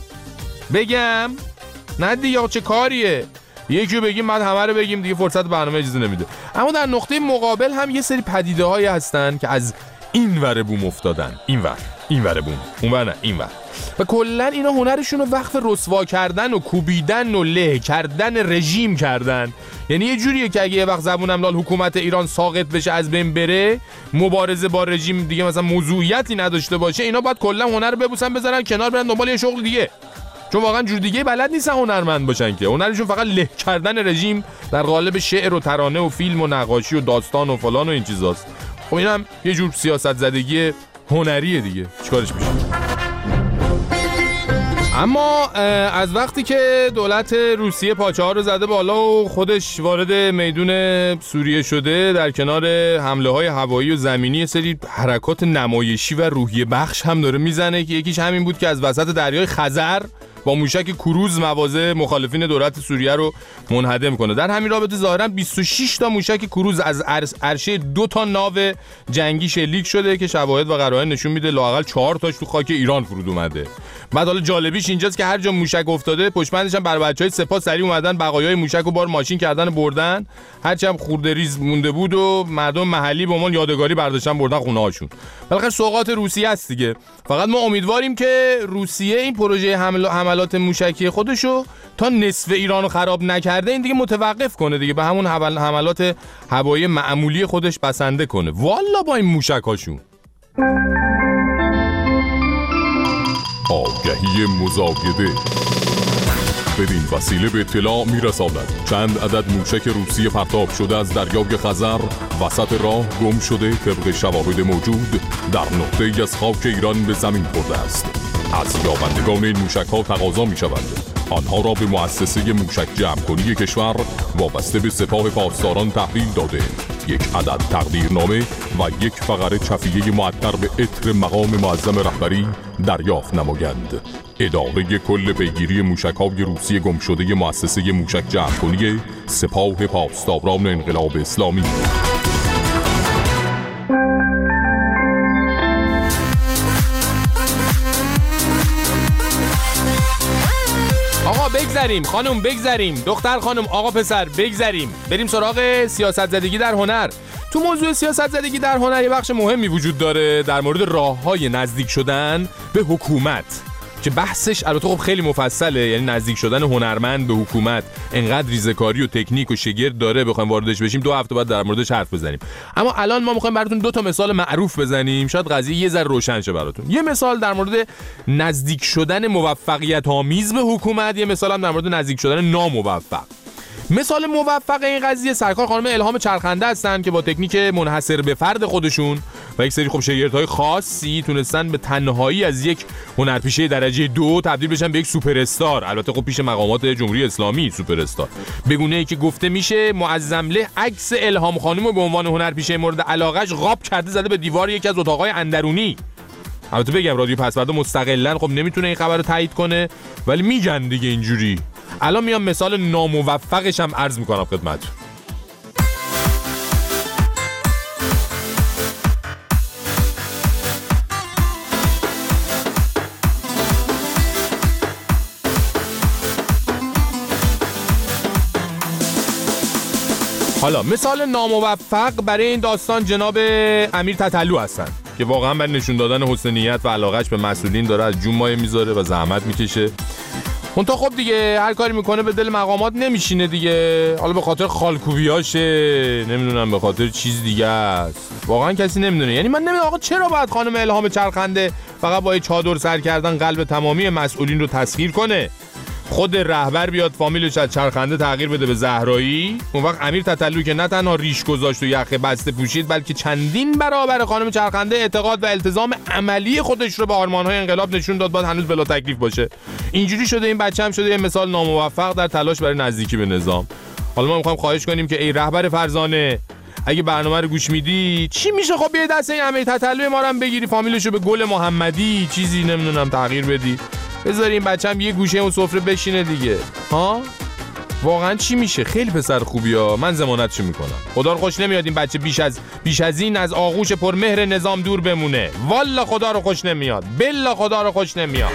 [SPEAKER 2] بگم؟ نه دیگه چه کاریه؟ یکی رو بگیم بعد همه رو بگیم دیگه، فرصت برنامه اجازه نمیده. اما در نقطه مقابل هم یه سری پدیده هایی هستن که از این ور بوم افتادن، این ور، این ور بوم، اون ور نه، این ور. و کلا اینا هنرشون رو وقف رسوا کردن و کوبیدن و له کردن رژیم کردن. یعنی یه جوریه که اگه یه وقت زبونم لال حکومت ایران ساقط بشه، از بین بره، مبارزه با رژیم دیگه مثلا موضوعیتی نداشته باشه، اینا باید کلا هنر رو ببوسن بذارن کنار، برن دنبال یه شغل دیگه. چون واقعا جور دیگه بلد نیستن هنرمند باشن که. هنرشون فقط له کردن رژیم در قالب شعر و ترانه و فیلم و نقاشی و داستان و فلان و این چیزاست. خب اینم یه جور سیاست زدگی هنریه دیگه، چیکارش میشه؟ اما از وقتی که دولت روسیه پاچه ها رو زده بالا و خودش وارد میدون سوریه شده، در کنار حمله های هوایی و زمینی یه سری حرکات نمایشی و روحیه بخش هم داره میزنه که یکیش همین بود که از وسط دریای خزر با موشک کروز مواضع مخالفین دولت سوریه رو منهدم کنه. در همین رابطه ظاهرا بیست و شش تا موشک کروز از عرشه دو تا ناو جنگی شلیک شده که شواهد و قرائن نشون میده لااقل چهار تاش تو خاک ایران فرود اومده. بعد حالا جالبیش اینجاست که هر جا موشک افتاده پشتبندش هم بر بچهای سپاه سریع اومدن بقایای موشک رو بار ماشین کردن و بردن، هرچی هم خورده ریز مونده بود و مردم محلی به عنوان یادگاری برداشتن بردن خونه هاشون. بالاخره سوغات روسیه است دیگه. فقط ما امیدواریم که روسیه این پروژه حمل حملات موشکی خودشو تا نصف ایرانو خراب نکرده این دیگه متوقف کنه دیگه، به همون حملات هوایی معمولی خودش بسنده کنه. والا با این موشکاشون.
[SPEAKER 8] آگهی مزایده. بدین وسیله به اطلاع میرساند چند عدد موشک روسی پرتاب شده از دریای خزر وسط راه گم شده طبق شواهد موجود در نقطه‌ای از خاک ایران به زمین خورده است. از یابندگان این موشک ها تقاضا می شود آنها را به مؤسسه موشک جمع کنی کشور وابسته به سپاه پاسداران تحویل داده یک عدد تقدیرنامه و یک فقره چفیه معطر به عطر مقام معظم رهبری دریافت نمایند. اداره کل پیگیری موشک‌های روسی گم شده مؤسسه موشک جمع کنی سپاه پاسداران انقلاب اسلامی.
[SPEAKER 2] بگذریم خانم، بگذریم دختر خانم، آقا پسر، بگذریم بریم سراغ سیاست زدگی در هنر. تو موضوع سیاست زدگی در هنر یه بخش مهمی وجود داره در مورد راه‌های نزدیک شدن به حکومت که بحثش البته خب خیلی مفصله، یعنی نزدیک شدن هنرمند به حکومت انقدر ریزه‌کاری و تکنیک و شگرد داره بخوایم واردش بشیم دو هفته بعد در موردش حرف بزنیم. اما الان ما می‌خوایم براتون دو تا مثال معروف بزنیم، شاید قضیه یه ذره روشن شه براتون. یه مثال در مورد نزدیک شدن موفقیت آمیز به حکومت، یه مثال هم در مورد نزدیک شدن ناموفق. مثال موفق این قضیه سرکار خانم الهام چرخنده هستن که با تکنیک منحصر به فرد خودشون و یک سری خب شاگردهای خاصی تونستن به تنهایی از یک هنرپیشه درجه دو تبدیل بشن به یک سوپر استار. البته خب پیش مقامات جمهوری اسلامی سوپر استار. به گونه‌ای که گفته میشه معظمله عکس الهام خانم رو به عنوان هنرپیشه مورد علاقهش قاب کرده زده به دیوار یکی از اتاق‌های اندرونی. البته بگم رادیو پسوردا مستقلاً خب نمیتونه این خبر رو تایید کنه ولی میگن دیگه اینجوری. الان میام مثال ناموفقش هم عرض میکنم خدمتتون. حالا مثال ناموفق برای این داستان جناب امیر تتلو هستن که واقعا برای نشون دادن حسن نیت و علاقهش به مسئولین داره از جون مایه میذاره و زحمت میکشه. اون تا خب دیگه هر کاری میکنه به دل مقامات نمیشینه دیگه، حالا به خاطر خالکوبیاشه، نمیدونم به خاطر چیز دیگه است، واقعا کسی نمیدونه. یعنی من نمیدونم آقا چرا باید خانم الهام چرخنده فقط با چادر سر کردن قلب تمامی مسئولین رو تسخیر کنه؟ خود رهبر بیاد فامیلش از چرخنده تغییر بده به زهرایی، اون وقت امیر تتلو که نه تنها ریش گذاشت و یخ بسته پوشید بلکه چندین برابر خانم چرخنده اعتقاد و التزام عملی خودش رو به آرمان‌های انقلاب نشون داد، باید هنوز بلا تکلیف باشه. اینجوری شده این بچه هم شده یه مثال ناموفق در تلاش برای نزدیکی به نظام. حالا ما می‌خوایم خواهش کنیم که ای رهبر فرزانه اگه برنامه رو گوش میدی چی میشه خب بیای دست این امیر تتلو ما رو هم بگیری فامیلشو به گل محمدی چیزی نمیدونم تغییر بدی، بذاری این بچه‌م یه گوشه اون سفره بشینه دیگه. ها واقعا چی میشه؟ خیلی پسر خوبیه، من ضمانتشو میکنم. خدا رو خوش نمیاد این بچه بیش از بیش از این از آغوش پرمهر نظام دور بمونه. والله خدا رو خوش نمیاد، بالله خدا رو خوش نمیاد.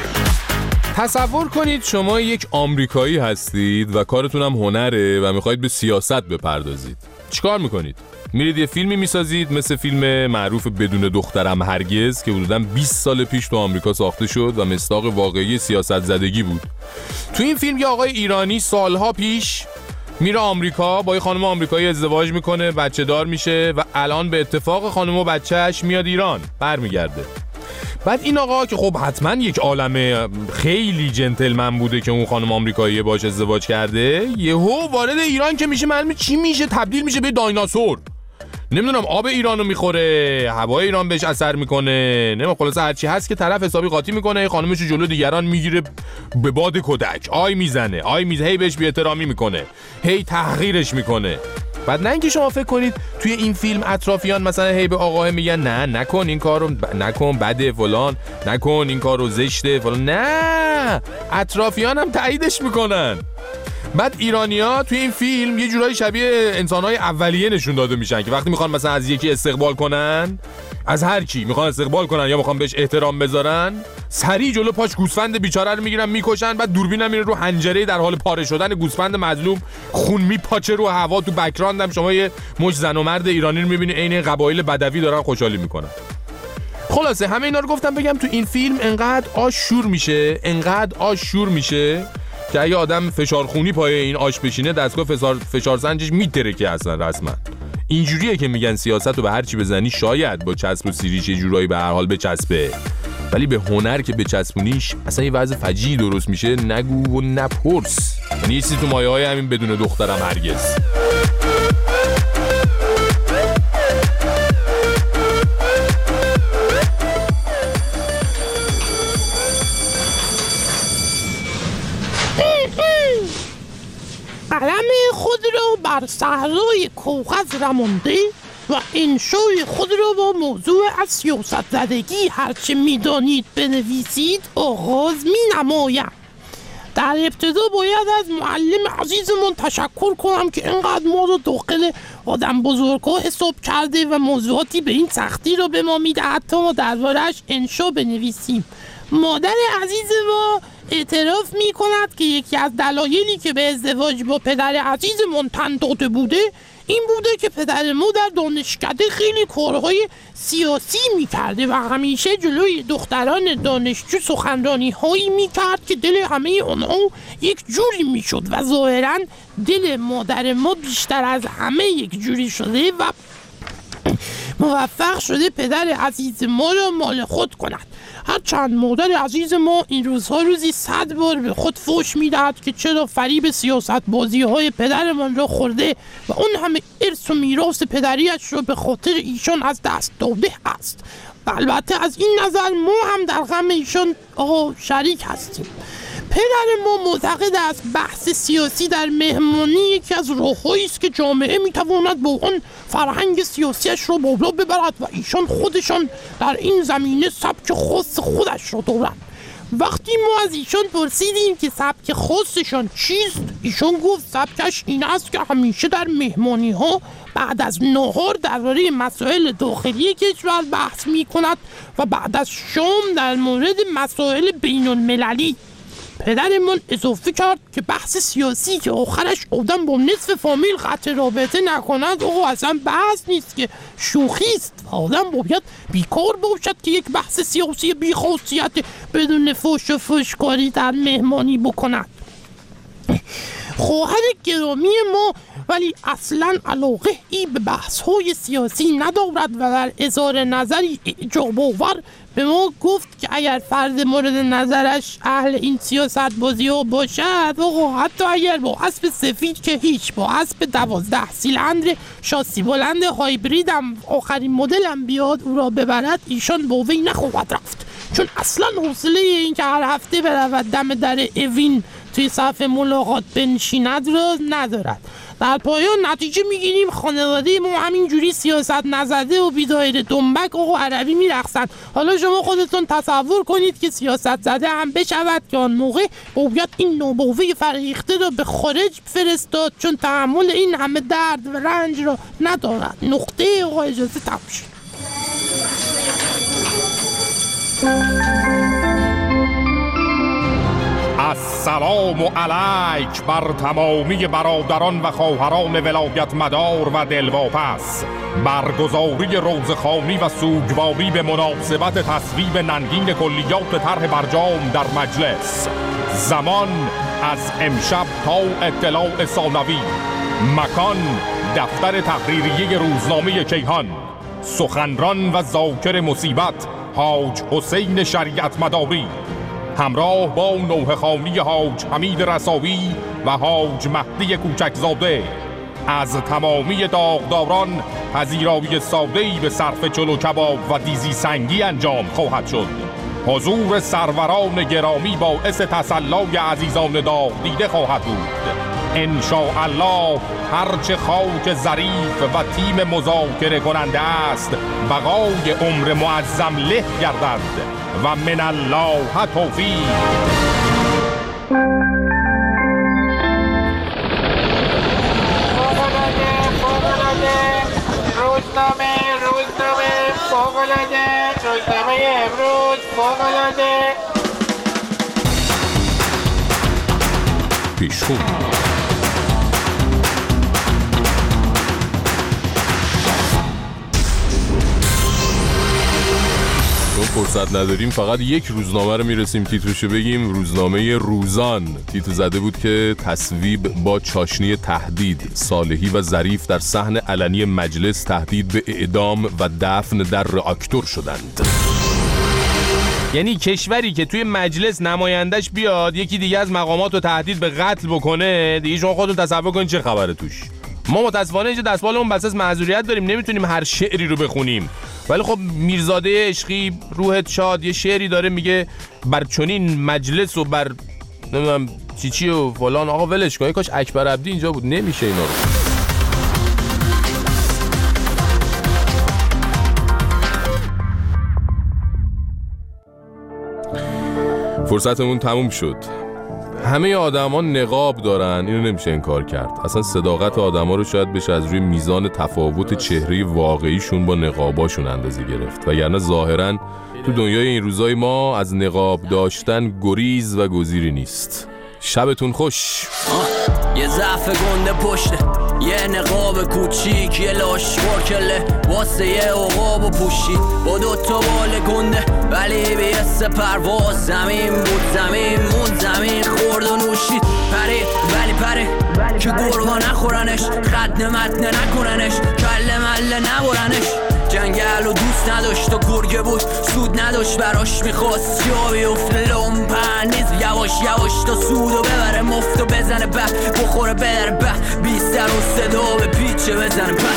[SPEAKER 2] تصور کنید شما یک آمریکایی هستید و کارتون هم هنره و میخواید به سیاست بپردازید. چیکار میکنید؟ میرید یه فیلمی میسازید مثل فیلم معروف بدون دخترم هرگز که حدوداً بیست سال پیش تو آمریکا ساخته شد و مصداق واقعی سیاست زدگی بود. تو این فیلم یه آقای ایرانی سالها پیش میره آمریکا، با یه خانم آمریکایی ازدواج میکنه، بچه دار میشه و الان به اتفاق خانم و بچهش میاد ایران، برمیگرده. بعد این آقا که خب حتما یک عالمه خیلی جنتلمن بوده که اون خانم آمریکایی باش ازدواج کرده، یهو وارد ایران که میشه معلومه چی میشه، تبدیل میشه به دایناسور. نمیدونم آب ایرانو میخوره، هوای ایران بهش اثر میکنه، نمیدونم خلاصه هرچی هست که طرف حسابی قاطی میکنه، خانمشو جلو دیگران میگیره به باد کدک، آی میزنه، آی میزه، هی بهش بی‌احترامی میکنه، هی تحقیرش میکنه. بعد نه اینکه شما فکر کنید توی این فیلم اطرافیان مثلا هی به آقاه میگن نه نکن این کارو، ب... نکن بده فلان، نکن این کارو زشته فلان، نه اطرافیان هم تاییدش میکنن. بعد ایرانی‌ها توی این فیلم یه جورایی شبیه انسان‌های اولیه نشون داده میشن که وقتی میخوان مثلا از یکی استقبال کنن، از هر کی میخوان استقبال کنن یا میخوان بهش احترام بذارن، سریع جلو پاش گوسفند بیچاره رو میگیرن میکشن، بعد دوربین هم میره رو حنجره در حال پاره شدن گوسفند مظلوم، خون میپاچه رو هوا، تو بک‌گراند هم شما یه مش زن و مرد ایرانی رو میبینی عین قبایل بدوی دارن خوشحالی میکنن. خلاصه همه اینا رو گفتم بگم تو این فیلم انقدر آش شور میشه، انقدر آش شور میشه که اگه آدم فشارخونی پای این آش بشینه دستگاه فشار فشار سنجش میترکه اصلا رسما. اینجوریه که میگن سیاست رو به هر چی بزنی شاید با چسب و سیریش یه جورایی به هر حال بچسبه، ولی به هنر که بچسبونیش اصلا یه وضع فجیعی درست میشه، نگو و نپرس. یعنی یه چیزی تو مایه های همین بدون دخترم هرگز.
[SPEAKER 18] قلم خود را بر صحرای کاغذ رمانده و انشای خود را با موضوع از سیاست زدگی هرچه میدانید بنویسید آغاز می نمایم. در ابتدا باید از معلم عزیزمون تشکر کنم که اینقدر ما رو داخل آدم بزرگا حساب کرده و موضوعاتی به این سختی رو به ما میده حتی ما درباره‌اش انشا بنویسیم. مادر عزیز ما اعتراف می کند که یکی از دلایلی که به ازدواج با پدر عزیزمان تن داده بوده این بوده که پدر ما در دانشکده خیلی کارهای سیاسی میکرده و همیشه جلوی دختران دانشجو سخنرانی هایی میکرد که دل همه اونها یک جوری میشد و ظاهرا دل مادر ما بیشتر از همه یک جوری شده و موفق شده پدر عزیز ما را مال خود کند. هرچند مادر عزیز ما این روزها روزی صد بار به خود فوش میدهد که چرا فریب سیاست بازی های پدرمان را خورده و اون همه ارث و میراث پدریش را به خاطر ایشان از دست داده است. و البته از این نظر ما هم در غم ایشان آقا شریک هستیم. پدر ما معتقد است بحث سیاسی در مهمانی یکی از راه‌هایی است که جامعه میتواند با اون فرهنگ سیاسیش را بالا ببرد و ایشان خودشان در این زمینه سبک خاص خودش را دارند. وقتی ما از ایشان پرسیدیم که سبک خاصشان چیست، ایشان گفت سبکش این است که همیشه در مهمانی ها بعد از نهار درباره مسائل داخلی کشور بحث می کند و بعد از شام در مورد مسائل بین المللی. پدرمون اضافه کرد که بحث سیاسی که آخرش آدم با نصف فامیل قطع رابطه نکند آقا اصلا بحث نیست که شوخی است. آدم باید بیکار باشد که یک بحث سیاسی بیخاصیت بدون فوش و فوشکاری در مهمانی بکند. خواهر گرامی ما ولی اصلا علاقه ای به بحث های سیاسی ندارد و در اظهار نظری اعجاب آور به ما گفت که اگر فرد مورد نظرش اهل این سیاست بازی ها باشد آقا حتی اگر با اسب سفید که هیچ با اسب دوازده سیلندر شاسی بلند هایبرید هم آخرین مدل هم بیاد او را ببرد ایشان با وی نخواهد رفت، چون اصلا حوصله این که هر هفته برود دم در اوین توی صفحه ملاقات بنشیند را ندارد. در پایان نتیجه میگیریم خانواده ما همینجوری سیاست نزده و بیدایر دنبک و عربی میرقصند. حالا شما خودتون تصور کنید که سیاست زده هم بشود که آن موقع باید این نوباوه فرهیخته را به خارج فرستاد، چون تحمل این همه درد و رنج را ندارد. نقطه آقا اجازه تمام شد.
[SPEAKER 19] السلام علیک بر تمامی برادران و خواهران ولایت مدار و دلواپس. برگزاری روزخوانی و سوگواری به مناسبت تصویب ننگین کلیات طرح برجام در مجلس. زمان از امشب تا اطلاع ثانوی. مکان دفتر تحریریه روزنامه کیهان. سخنران و ذاکر مصیبت حاج حسین شریعت مداری همراه با نوحه خوانی حاج حمید رساوی و حاج مهدی کوچکزاده. از تمامی داغداران پذیرایی ساده‌ای به صرف چلو کباب و دیزی سنگی انجام خواهد شد. حضور سروران گرامی باعث تسلای عزیزان داغ دیده خواهد بود. ان شاء الله هرچه خاک ظریف و تیم مذاکره کننده است بقای عمر معظم له گردد و من الله توفیق.
[SPEAKER 18] روزنامه روزنامه فوق‌العاده روزنامه امروز فوق‌العاده
[SPEAKER 8] پیشخون. فرصت نداریم فقط یک روزنامه رو میرسیم تیترشو بگیم. روزنامه روزان تیتر زده بود که تصویب با چاشنی تهدید. صالحی و ظریف در صحن علنی مجلس تهدید به اعدام و دفن در راکتور شدند.
[SPEAKER 2] یعنی کشوری که توی مجلس نمایندش بیاد یکی دیگه از مقامات رو تهدید به قتل بکنه، دیگه شما خودتون تصور کنید چه خبره توش. ما متاسفانه اینجا دستمالمون بس از معذوریت داریم، نمیتونیم هر شعری رو بخونیم. ولی خب میرزاده عشقی روحت شاد یه شعری داره میگه بر چنین مجلس و بر نمیدونم چی چی و فلان. آقا ولش کن، کاش اکبر عبدی اینجا بود. نمیشه اینا رو. فرصتمون تموم شد. همه آدما نقاب دارن، اینو نمیشه انکار کرد. اصلا صداقت آدما رو شاید بشه از روی میزان تفاوت چهره واقعیشون با نقاباشون اندازه گرفت. وگرنه ظاهرا تو دنیای این روزای ما از نقاب داشتن گریز و گزیری نیست. شبتون خوش.
[SPEAKER 20] یه ضعف گنده پشته، یه نقاب کوچیک، یه لاشخور کله واسه یه عقاب و پوشید با دوتا بال گنده ولی بیسته پرواز. زمین بود زمین مون زمین خورد و نوشید پرید ولی پره که گرگا نخورنش، خد متنه نکننش، کله مله نبرنش. جنگل و دوست نداشت و گرگه بود سود نداشت براش، میخواست جا بیفته لومپنیز یواش یواش تا سودو ببره مفت و بزنه به بخوره بدره به بیستر و صدا به پیچه بزنه به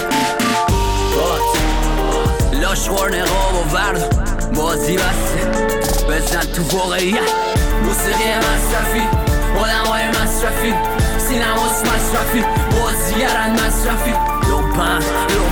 [SPEAKER 20] لاشخور نقاب و ورد بازی بسته بزن تو واقعیت. موسیقی مصرفی آدم های مصرفی سینماس مصرفی بازیگرن مصرفی لومپن